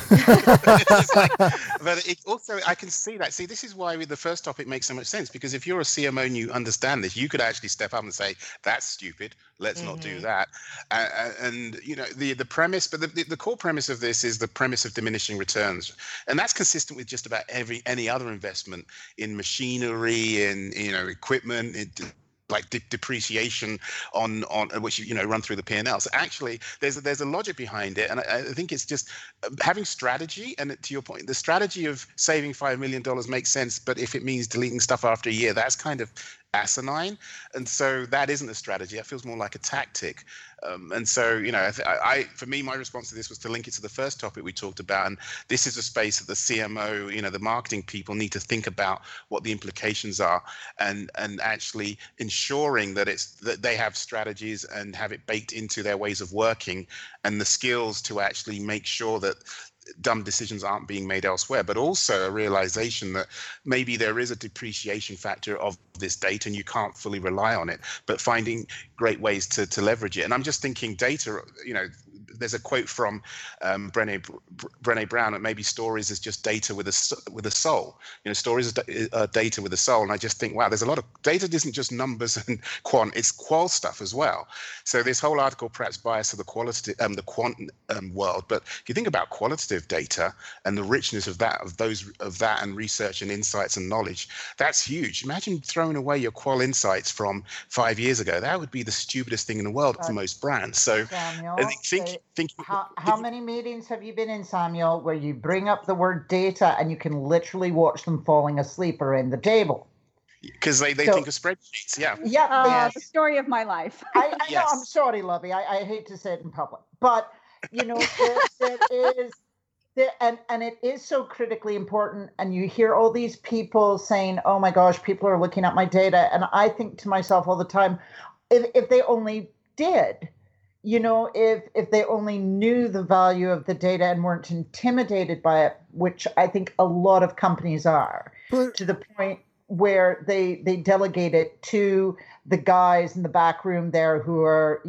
But it also, I can see that. See, this is why with the first topic makes so much sense, because if you're a CMO and you understand this, you could actually step up and say, that's stupid. Let's not do that. And the premise, but the core premise of this is the premise of diminishing returns. And that's consistent with just about any other investment in machinery, in equipment, like depreciation on which run through the P&L. So actually, there's a logic behind it, and I think it's just having strategy. And to your point, the strategy of saving $5 million makes sense, but if it means deleting stuff after a year, that's kind of asinine. And so that isn't a strategy. That feels more like a tactic. And so, for me, my response to this was to link it to the first topic we talked about. And this is a space that the CMO, the marketing people need to think about what the implications are, and actually ensuring that that they have strategies and have it baked into their ways of working and the skills to actually make sure that dumb decisions aren't being made elsewhere, but also a realization that maybe there is a depreciation factor of this data and you can't fully rely on it, but finding great ways to leverage it. And I'm just thinking data, there's a quote from Brené Brown that maybe stories is just data with a soul. Stories are data with a soul. And I just think, wow, there's a lot of data isn't just numbers and quant, it's qual stuff as well. So this whole article perhaps biased to the quant world, but if you think about qualitative data and the richness of that and research and insights and knowledge, that's huge. Imagine throwing away your qual insights from 5 years ago. That would be the stupidest thing in the world for most brands. So Samuel, I think how many meetings have you been in, Samuel, where you bring up the word data and you can literally watch them falling asleep around the table? Because they think of spreadsheets, yeah. Yeah, the story of my life. I know, I'm sorry, Lovey. I hate to say it in public, but there is, and it is so critically important. And you hear all these people saying, "Oh my gosh, people are looking at my data," and I think to myself all the time, if they only did. if they only knew the value of the data and weren't intimidated by it, which I think a lot of companies are, to the point where they delegate it to the guys in the back room there who are,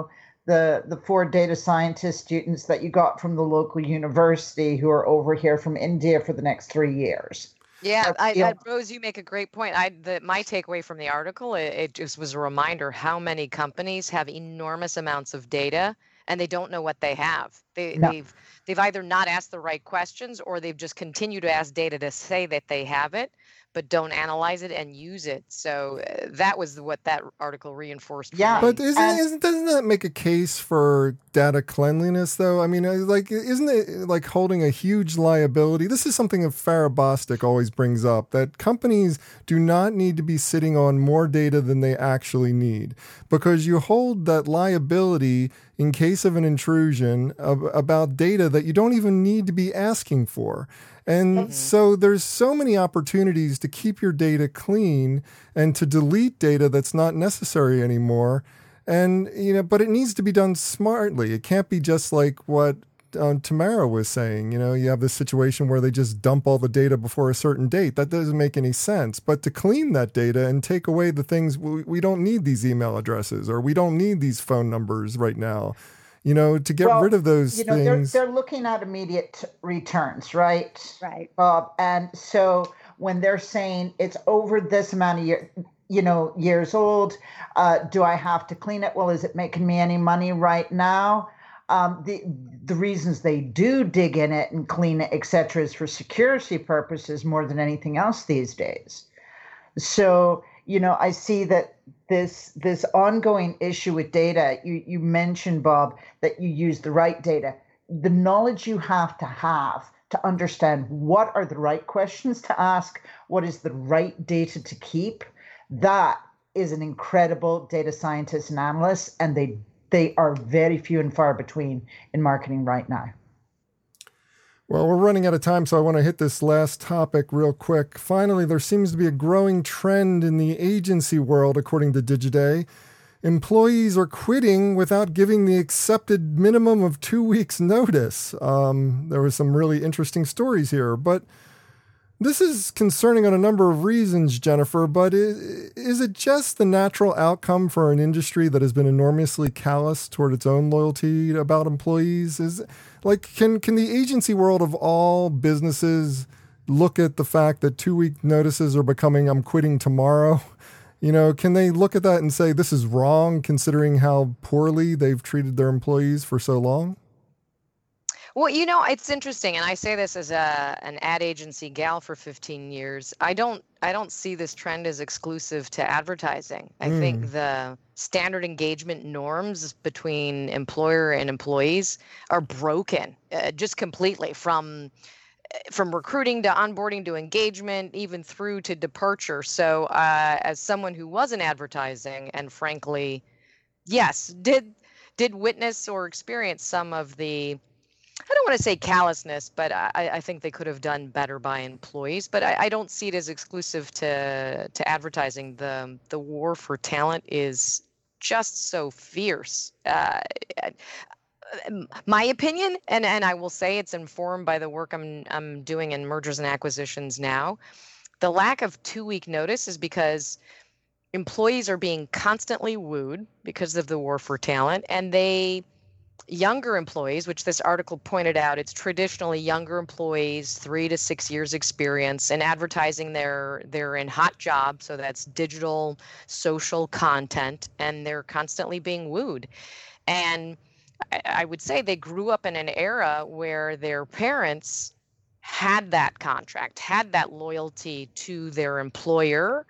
the 4 data scientist students that you got from the local university who are over here from India for the next 3 years. Yeah, Rose, you make a great point. My takeaway from the article, it just was a reminder how many companies have enormous amounts of data and they don't know what they have. They've either not asked the right questions, or they've just continued to ask data to say that they have it, but don't analyze it and use it. So that was what that article reinforced. Yeah, but doesn't that make a case for data cleanliness, though? I mean, isn't it like holding a huge liability? This is something that Farah Bostic always brings up, that companies do not need to be sitting on more data than they actually need, because you hold that liability in case of an intrusion about data that you don't even need to be asking for. And so there's so many opportunities to keep your data clean and to delete data that's not necessary anymore. And, but it needs to be done smartly. It can't be just like what Tamara was saying. You have this situation where they just dump all the data before a certain date. That doesn't make any sense. But to clean that data and take away the things, we don't need these email addresses, or we don't need these phone numbers right now. To get rid of those things. They're looking at immediate returns, right? Right. And so when they're saying it's over this amount of years old, do I have to clean it? Well, is it making me any money right now? The reasons they do dig in it and clean it, et cetera, is for security purposes more than anything else these days. So, I see that this ongoing issue with data, you mentioned, Bob, that you use the right data. The knowledge you have to understand what are the right questions to ask, what is the right data to keep, that is an incredible data scientist and analyst, and they are very few and far between in marketing right now. Well, we're running out of time, so I want to hit this last topic real quick. Finally, there seems to be a growing trend in the agency world, according to Digiday. Employees are quitting without giving the accepted minimum of 2 weeks' notice. There were some really interesting stories here, but this is concerning on a number of reasons, Jennifer, but is it just the natural outcome for an industry that has been enormously callous toward its own loyalty about employees? Can the agency world of all businesses look at the fact that 2 week notices are becoming "I'm quitting tomorrow"? Can they look at that and say this is wrong, considering how poorly they've treated their employees for so long? Well, it's interesting, and I say this as an ad agency gal for 15 years. I don't see this trend as exclusive to advertising. I think the standard engagement norms between employer and employees are broken just completely, from recruiting to onboarding to engagement, even through to departure. So as someone who was in advertising and frankly, yes, did witness or experience some of the, I don't want to say callousness, but I think they could have done better by employees. But I don't see it as exclusive to advertising. The war for talent is just so fierce. My opinion, and I will say it's informed by the work I'm doing in mergers and acquisitions now. The lack of 2 week notice is because employees are being constantly wooed because of the war for talent, and younger employees, which this article pointed out, it's traditionally younger employees, 3 to 6 years experience in advertising. They're in hot jobs, so that's digital, social content, and they're constantly being wooed. And I would say they grew up in an era where their parents had that contract, had that loyalty to their employer,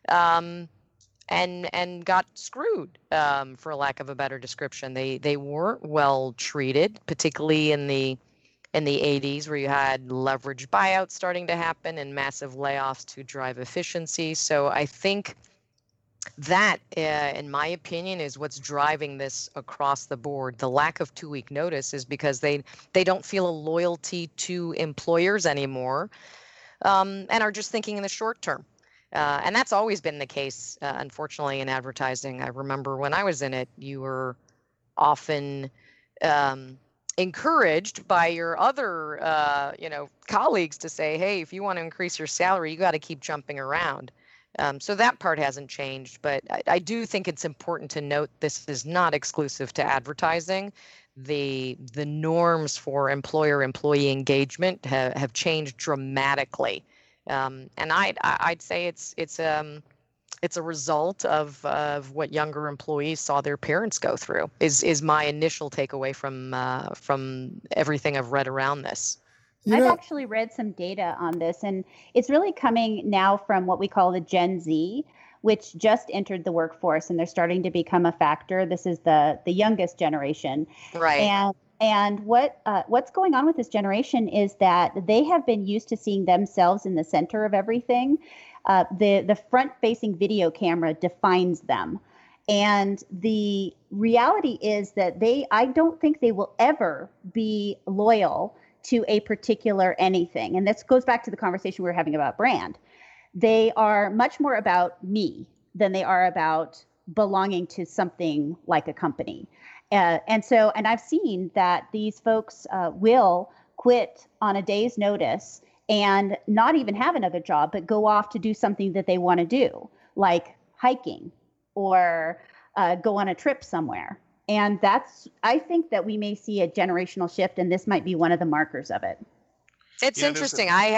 and got screwed, for lack of a better description. They weren't well treated, particularly in the 80s, where you had leveraged buyouts starting to happen and massive layoffs to drive efficiency. So I think that, in my opinion, is what's driving this across the board. The lack of 2 week notice is because they don't feel a loyalty to employers anymore, and are just thinking in the short term. And that's always been the case, unfortunately, in advertising. I remember when I was in it, you were often encouraged by your other, colleagues to say, hey, if you want to increase your salary, you got to keep jumping around. So that part hasn't changed, but I do think it's important to note this is not exclusive to advertising. The norms for employer-employee engagement have changed dramatically, and I'd say it's a result of what younger employees saw their parents go through. Is my initial takeaway from everything I've read around this. I've actually read some data on this, and it's really coming now from what we call the Gen Z, which just entered the workforce, and they're starting to become a factor. This is the youngest generation. Right. And what's going on with this generation is that they have been used to seeing themselves in the center of everything. The front-facing video camera defines them. And the reality is that I don't think they will ever be loyal to a particular anything. And this goes back to the conversation we were having about brand. They are much more about me than they are about belonging to something like a company. And I've seen that these folks will quit on a day's notice and not even have another job, but go off to do something that they want to do, like hiking or go on a trip somewhere. And I think that we may see a generational shift, and this might be one of the markers of it. It's interesting. I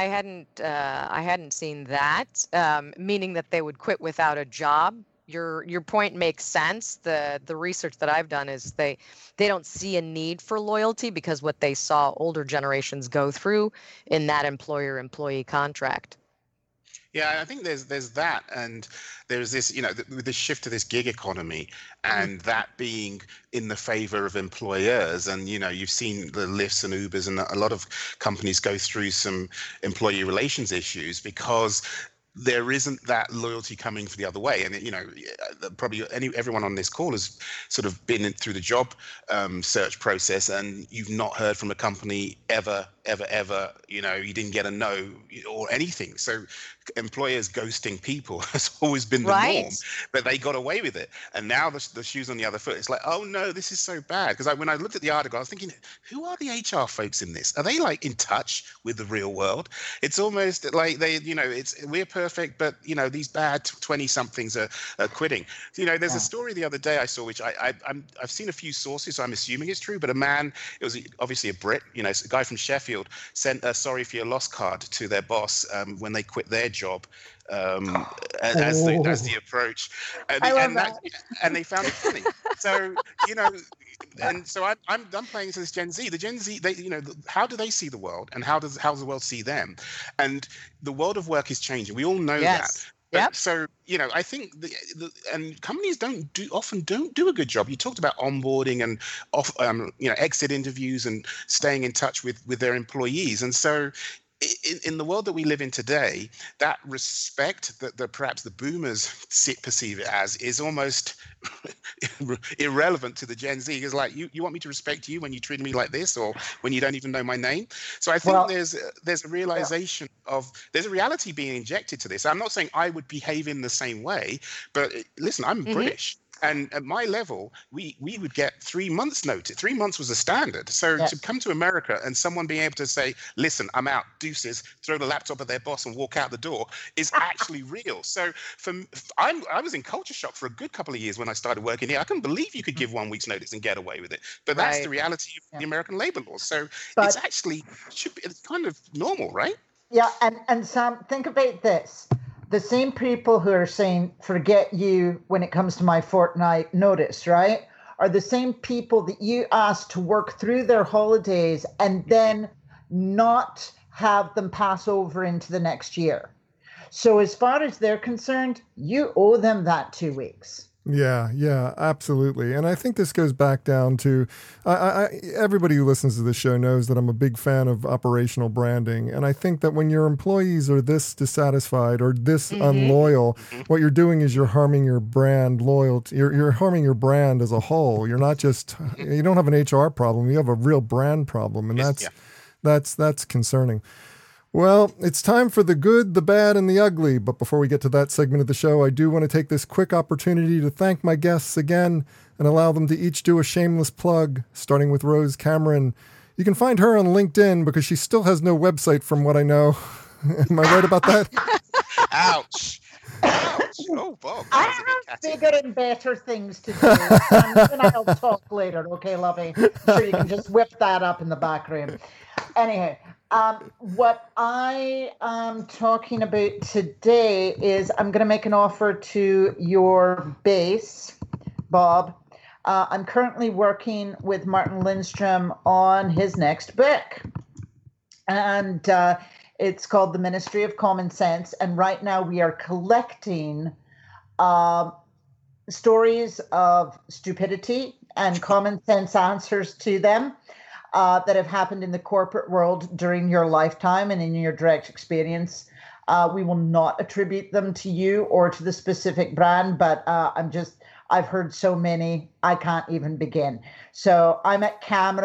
hadn't seen that, meaning that they would quit without a job. Your point makes sense. The research that I've done is they don't see a need for loyalty because what they saw older generations go through in that employer-employee contract. Yeah, I think there's that, and there's this, with the shift to this gig economy, and that being in the favor of employers, and you've seen the Lyfts and Ubers, and a lot of companies go through some employee relations issues because there isn't that loyalty coming for the other way. And probably everyone on this call has sort of been through the job search process, and you've not heard from a company ever, you didn't get a no or anything. So employers ghosting people has always been the norm, but they got away with it. And now the shoe's on the other foot. It's like, oh no, this is so bad. Because when I looked at the article, I was thinking, who are the HR folks in this? Are they like in touch with the real world? It's almost like we're perfect, but these bad 20-somethings are quitting. There's a story the other day I saw, which I've seen a few sources, so I'm assuming it's true, but a man, it was obviously a Brit, a guy from Sheffield, sent a sorry for your loss card to their boss when they quit their job, as the approach, and they found it funny. So and so I'm playing to this Gen Z. The Gen Z, how do they see the world, and how does the world see them? And the world of work is changing. We all know that. Yep. So I think and companies often don't do a good job. You talked about onboarding and exit interviews and staying in touch with their employees, and so. In the world that we live in today, that respect that perhaps the boomers perceive it as is almost irrelevant to the Gen Z. It's like, you want me to respect you when you treat me like this, or when you don't even know my name? So I think there's a realization there's a reality being injected to this. I'm not saying I would behave in the same way, but listen, I'm British. And at my level, we would get 3 months notice. 3 months was a standard. So to come to America and someone being able to say, listen, I'm out, deuces, throw the laptop at their boss and walk out the door is actually real. So I was in culture shock for a good couple of years when I started working here. I couldn't believe you could give 1 week's notice and get away with it. But that's the reality of the American labor laws. So it's kind of normal, right? Yeah, and Sam, think about this. The same people who are saying, forget you when it comes to my fortnight notice, right, are the same people that you ask to work through their holidays and then not have them pass over into the next year. So as far as they're concerned, you owe them that 2 weeks. Yeah, absolutely. And I think this goes back down to, everybody who listens to this show knows that I'm a big fan of operational branding. And I think that when your employees are this dissatisfied or this unloyal, what you're doing is you're harming your brand loyalty. You're harming your brand as a whole. You're not just, you don't have an HR problem. You have a real brand problem. And that's concerning. Well, it's time for the good, the bad, and the ugly. But before we get to that segment of the show, I do want to take this quick opportunity to thank my guests again and allow them to each do a shameless plug, starting with Rose Cameron. You can find her on LinkedIn because she still has no website from what I know. Am I right about that? Ouch. Ouch. Oh, Bob. I have bigger and better things to do. And I'll talk later, okay, lovey? So you can just whip that up in the background. Anyhow, what I am talking about today is I'm going to make an offer to your base, Bob. I'm currently working with Martin Lindstrom on his next book. And it's called The Ministry of Common Sense. And right now we are collecting stories of stupidity and common sense answers to them that have happened in the corporate world during your lifetime and in your direct experience. We will not attribute them to you or to the specific brand, but I've heard so many, I can't even begin. So I'm at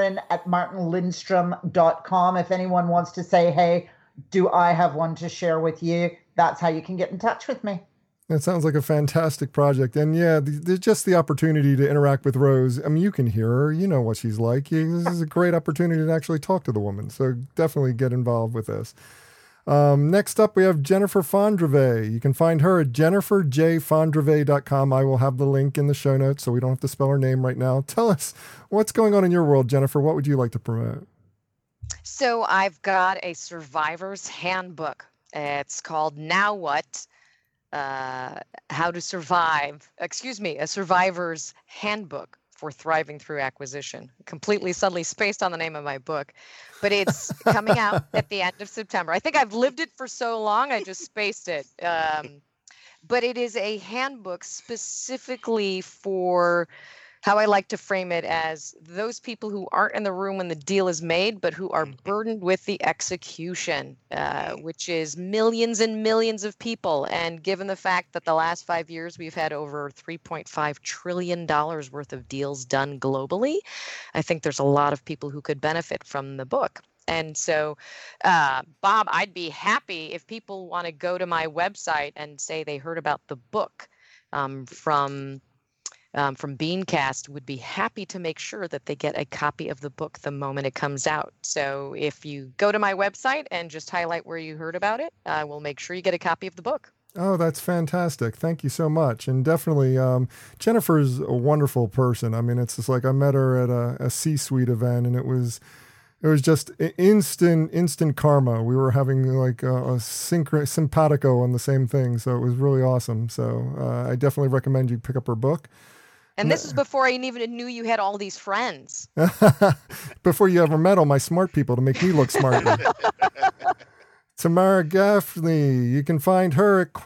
Cameron@martinlindstrom.com. If anyone wants to say, hey, do I have one to share with you? That's how you can get in touch with me. It sounds like a fantastic project. And yeah, just the opportunity to interact with Rose. I mean, you can hear her. You know what she's like. This is a great opportunity to actually talk to the woman. So definitely get involved with this. Next up, we have Jennifer Fondreve. You can find her at jenniferjfondreve.com. I will have the link in the show notes so we don't have to spell her name right now. Tell us what's going on in your world, Jennifer. What would you like to promote? So I've got a survivor's handbook. It's called Now What? How to Survive. A survivor's handbook for thriving through acquisition. Completely suddenly spaced on the name of my book, but it's coming out at the end of September. I think I've lived it for so long, I just spaced it. But it is a handbook specifically for how I like to frame it as those people who aren't in the room when the deal is made, but who are burdened with the execution, which is millions and millions of people. And given the fact that the last 5 years we've had over $3.5 trillion worth of deals done globally, I think there's a lot of people who could benefit from the book. And so, Bob, I'd be happy if people want to go to my website and say they heard about the book from Beancast, would be happy to make sure that they get a copy of the book the moment it comes out. So if you go to my website and just highlight where you heard about it, I will make sure you get a copy of the book. Oh, that's fantastic. Thank you so much. And definitely, Jennifer's a wonderful person. I mean, it's just like I met her at a C-suite event, and it was just instant karma. We were having like a simpatico on the same thing. So it was really awesome. So I definitely recommend you pick up her book. And this is before I even knew you had all these friends. Before you ever met all my smart people to make me look smarter. Tamara Gaffney, you can find her at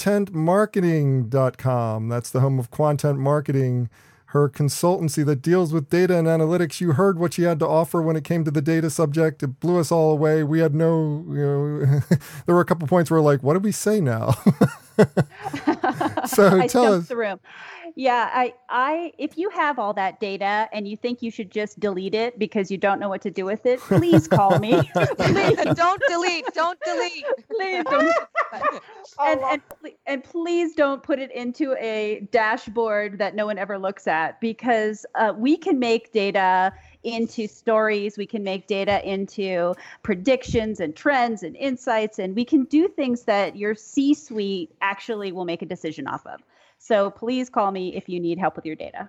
quantentmarketing.com. That's the home of Quantent Marketing, her consultancy that deals with data and analytics. You heard what she had to offer when it came to the data subject. It blew us all away. We had no, there were a couple points where we're like, what did we say now? So I tell us. Jumped the room. Yeah, I if you have all that data and you think you should just delete it because you don't know what to do with it, please call me. Please don't delete. Please don't. And please don't put it into a dashboard that no one ever looks at, because we can make data into stories. We can make data into predictions and trends and insights, and we can do things that your C-suite actually will make a decision off of. So please call me if you need help with your data.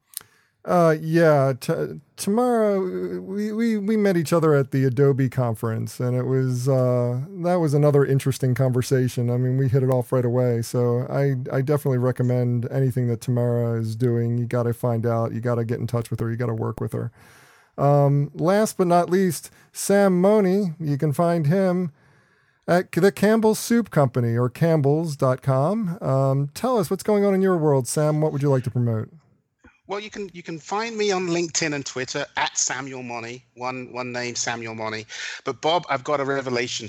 Tomorrow we met each other at the Adobe conference, and it was that was another interesting conversation. I mean, we hit it off right away. So I definitely recommend anything that Tamara is doing. You got to find out. You got to get in touch with her. You got to work with her. Last but not least, Sam Money. You can find him at the Campbell's Soup Company, or campbells.com. Tell us what's going on in your world, Sam. What would you like to promote? Well, you can find me on LinkedIn and Twitter at Samuel Money, one name, Samuel Money. But Bob, I've got a revelation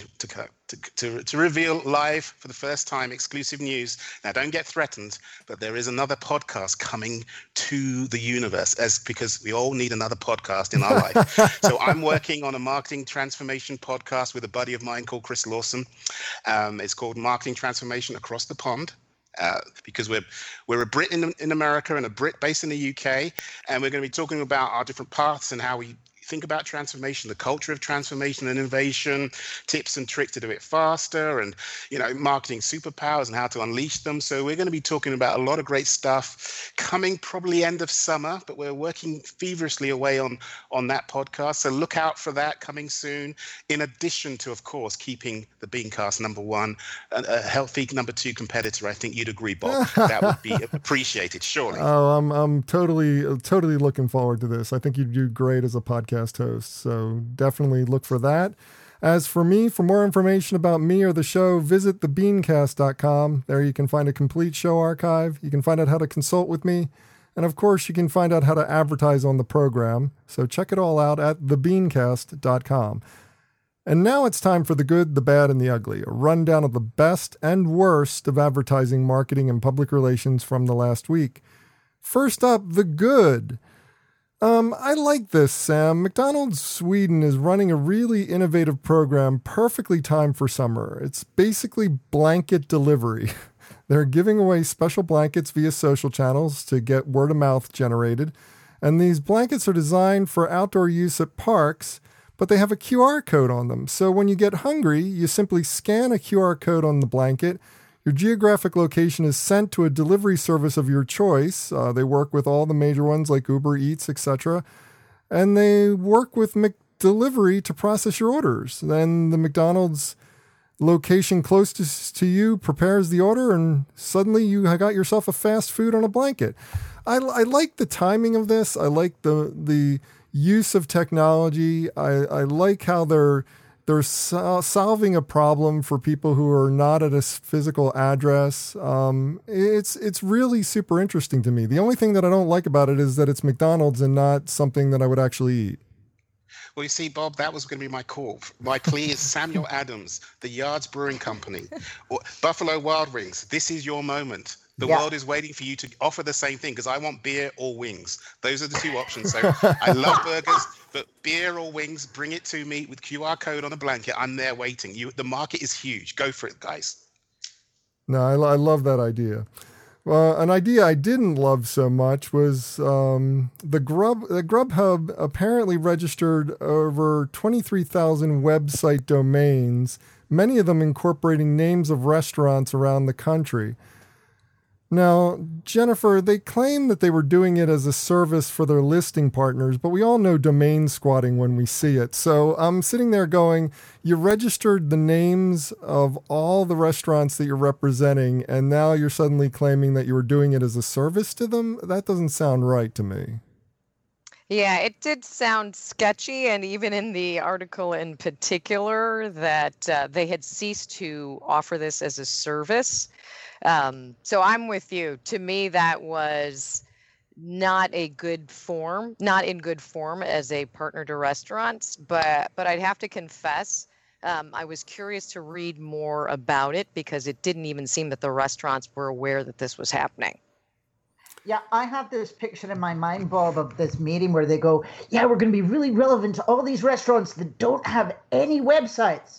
to reveal live for the first time, exclusive news. Now, don't get threatened, but there is another podcast coming to the universe, because we all need another podcast in our life. So I'm working on a marketing transformation podcast with a buddy of mine called Chris Lawson. It's called Marketing Transformation Across the Pond. Because we're a Brit in America and a Brit based in the UK, and we're going to be talking about our different paths and how we think about transformation, the culture of transformation and innovation, tips and tricks to do it faster, and marketing superpowers and how to unleash them. So we're going to be talking about a lot of great stuff coming probably end of summer, but we're working feverishly away on that podcast. So look out for that coming soon. In addition to, of course, keeping the Beancast number one, a healthy number two competitor. I think you'd agree, Bob. That would be appreciated, surely. Oh, I'm totally looking forward to this. I think you'd do great as a podcast host, so definitely look for that. As for me, for more information about me or the show, visit thebeancast.com. There you can find a complete show archive. You can find out how to consult with me. And of course, you can find out how to advertise on the program. So check it all out at thebeancast.com. And now it's time for the good, the bad, and the ugly, a rundown of the best and worst of advertising, marketing, and public relations from the last week. First up, the good. I like this, Sam. McDonald's Sweden is running a really innovative program perfectly timed for summer. It's basically blanket delivery. They're giving away special blankets via social channels to get word of mouth generated. And these blankets are designed for outdoor use at parks, but they have a QR code on them. So when you get hungry, you simply scan a QR code on the blanket. Your geographic location is sent to a delivery service of your choice. They work with all the major ones like Uber Eats, etc. And they work with McDelivery to process your orders. Then the McDonald's location closest to you prepares the order, and suddenly you got yourself a fast food on a blanket. I like the timing of this. I like the use of technology. I like how they're solving a problem for people who are not at a physical address. It's really super interesting to me. The only thing that I don't like about it is that it's McDonald's and not something that I would actually eat. Well, you see, Bob, that was going to be my call. My plea is Samuel Adams, the Yards Brewing Company, or Buffalo Wild Wings. This is your moment. The world is waiting for you to offer the same thing, because I want beer or wings. Those are the two options. So I love burgers, but beer or wings, bring it to me with QR code on a blanket. I'm there waiting. The market is huge. Go for it, guys. No, I love that idea. An idea I didn't love so much was the Grubhub apparently registered over 23,000 website domains, many of them incorporating names of restaurants around the country. Now, Jennifer, they claim that they were doing it as a service for their listing partners, but we all know domain squatting when we see it. So I'm sitting there going, you registered the names of all the restaurants that you're representing, and now you're suddenly claiming that you were doing it as a service to them? That doesn't sound right to me. Yeah, it did sound sketchy, and even in the article in particular that they had ceased to offer this as a service. So I'm with you. To me, that was not in good form as a partner to restaurants, but I'd have to confess, I was curious to read more about it, because it didn't even seem that the restaurants were aware that this was happening. Yeah, I have this picture in my mind, Bob, of this meeting where they go, yeah, we're going to be really relevant to all these restaurants that don't have any websites.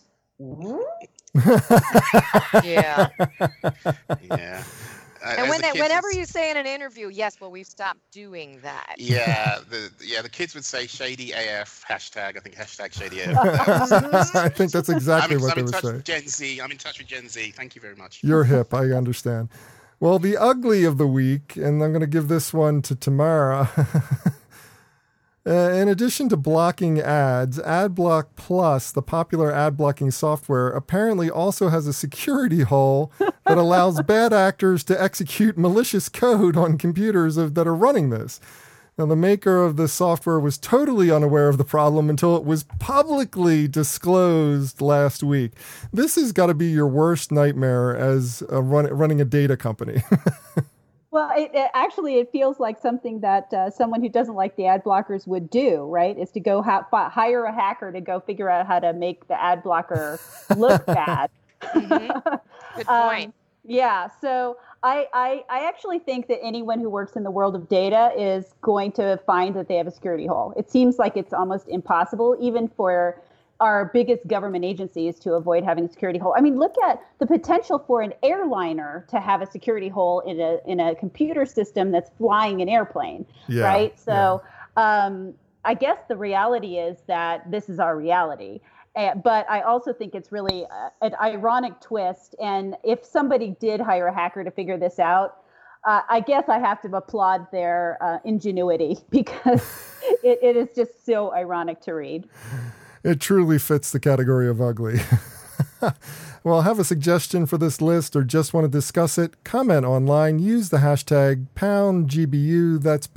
Yeah. Yeah. And whenever you say in an interview, yes, well, we've stopped doing that. Yeah, the kids would say shady AF hashtag. I think hashtag shady AF. I think that's exactly what they would say. I'm in touch with Gen Z. Thank you very much. You're hip. I understand. Well, the ugly of the week, and I'm going to give this one to Tamara. In addition to blocking ads, AdBlock Plus, the popular ad blocking software, apparently also has a security hole that allows bad actors to execute malicious code on computers that are running this. Now, the maker of the software was totally unaware of the problem until it was publicly disclosed last week. This has got to be your worst nightmare as running a data company. Well, it feels like something that someone who doesn't like the ad blockers would do, right? Is to go hire a hacker to go figure out how to make the ad blocker look bad. Mm-hmm. Good point. Yeah. So I actually think that anyone who works in the world of data is going to find that they have a security hole. It seems like it's almost impossible, even for our biggest government agencies, to avoid having a security hole. I mean, look at the potential for an airliner to have a security hole in a computer system that's flying an airplane, right? So I guess the reality is that this is our reality. But I also think it's really an ironic twist. And if somebody did hire a hacker to figure this out, I guess I have to applaud their ingenuity, because it is just so ironic to read. It truly fits the category of ugly. Well, have a suggestion for this list or just want to discuss it? Comment online. Use the hashtag #GBU. That's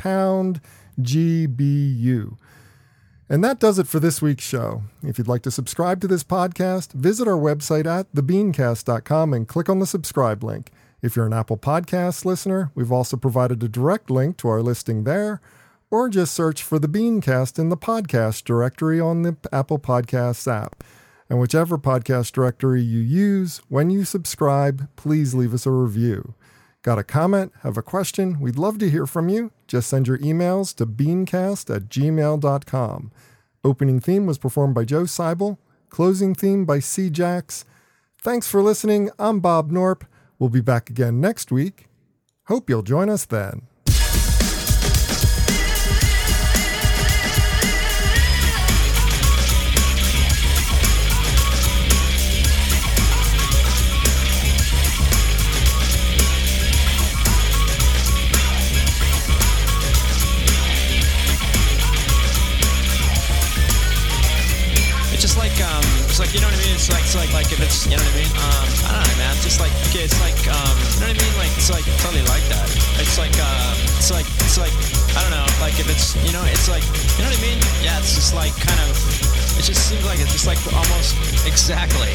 #GBU. And that does it for this week's show. If you'd like to subscribe to this podcast, visit our website at thebeancast.com and click on the subscribe link. If you're an Apple Podcasts listener, we've also provided a direct link to our listing there, or just search for The Beancast in the podcast directory on the Apple Podcasts app. And whichever podcast directory you use, when you subscribe, please leave us a review. Got a comment? Have a question? We'd love to hear from you. Just send your emails to beancast@gmail.com. Opening theme was performed by Joe Seibel. Closing theme by C. Jax. Thanks for listening. I'm Bob Norp. We'll be back again next week. Hope you'll join us then. You know what I mean? It's like if it's, you know what I mean? I don't know, man. Just like, okay, it's like, you know what I mean? Like, it's like totally like that. It's like, I don't know, like if it's, you know, it's like, you know what I mean? Yeah, it's just like kind of, it just seems like it's just like almost exactly.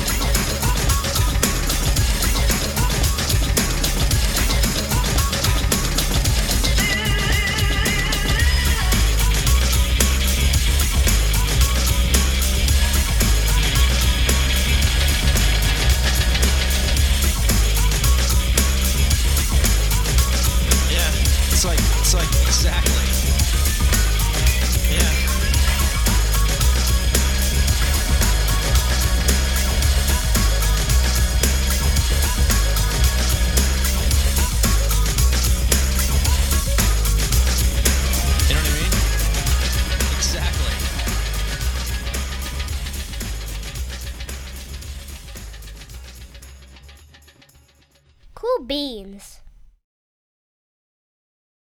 It's like exactly. Yeah. You know what I mean? Exactly. Cool beans.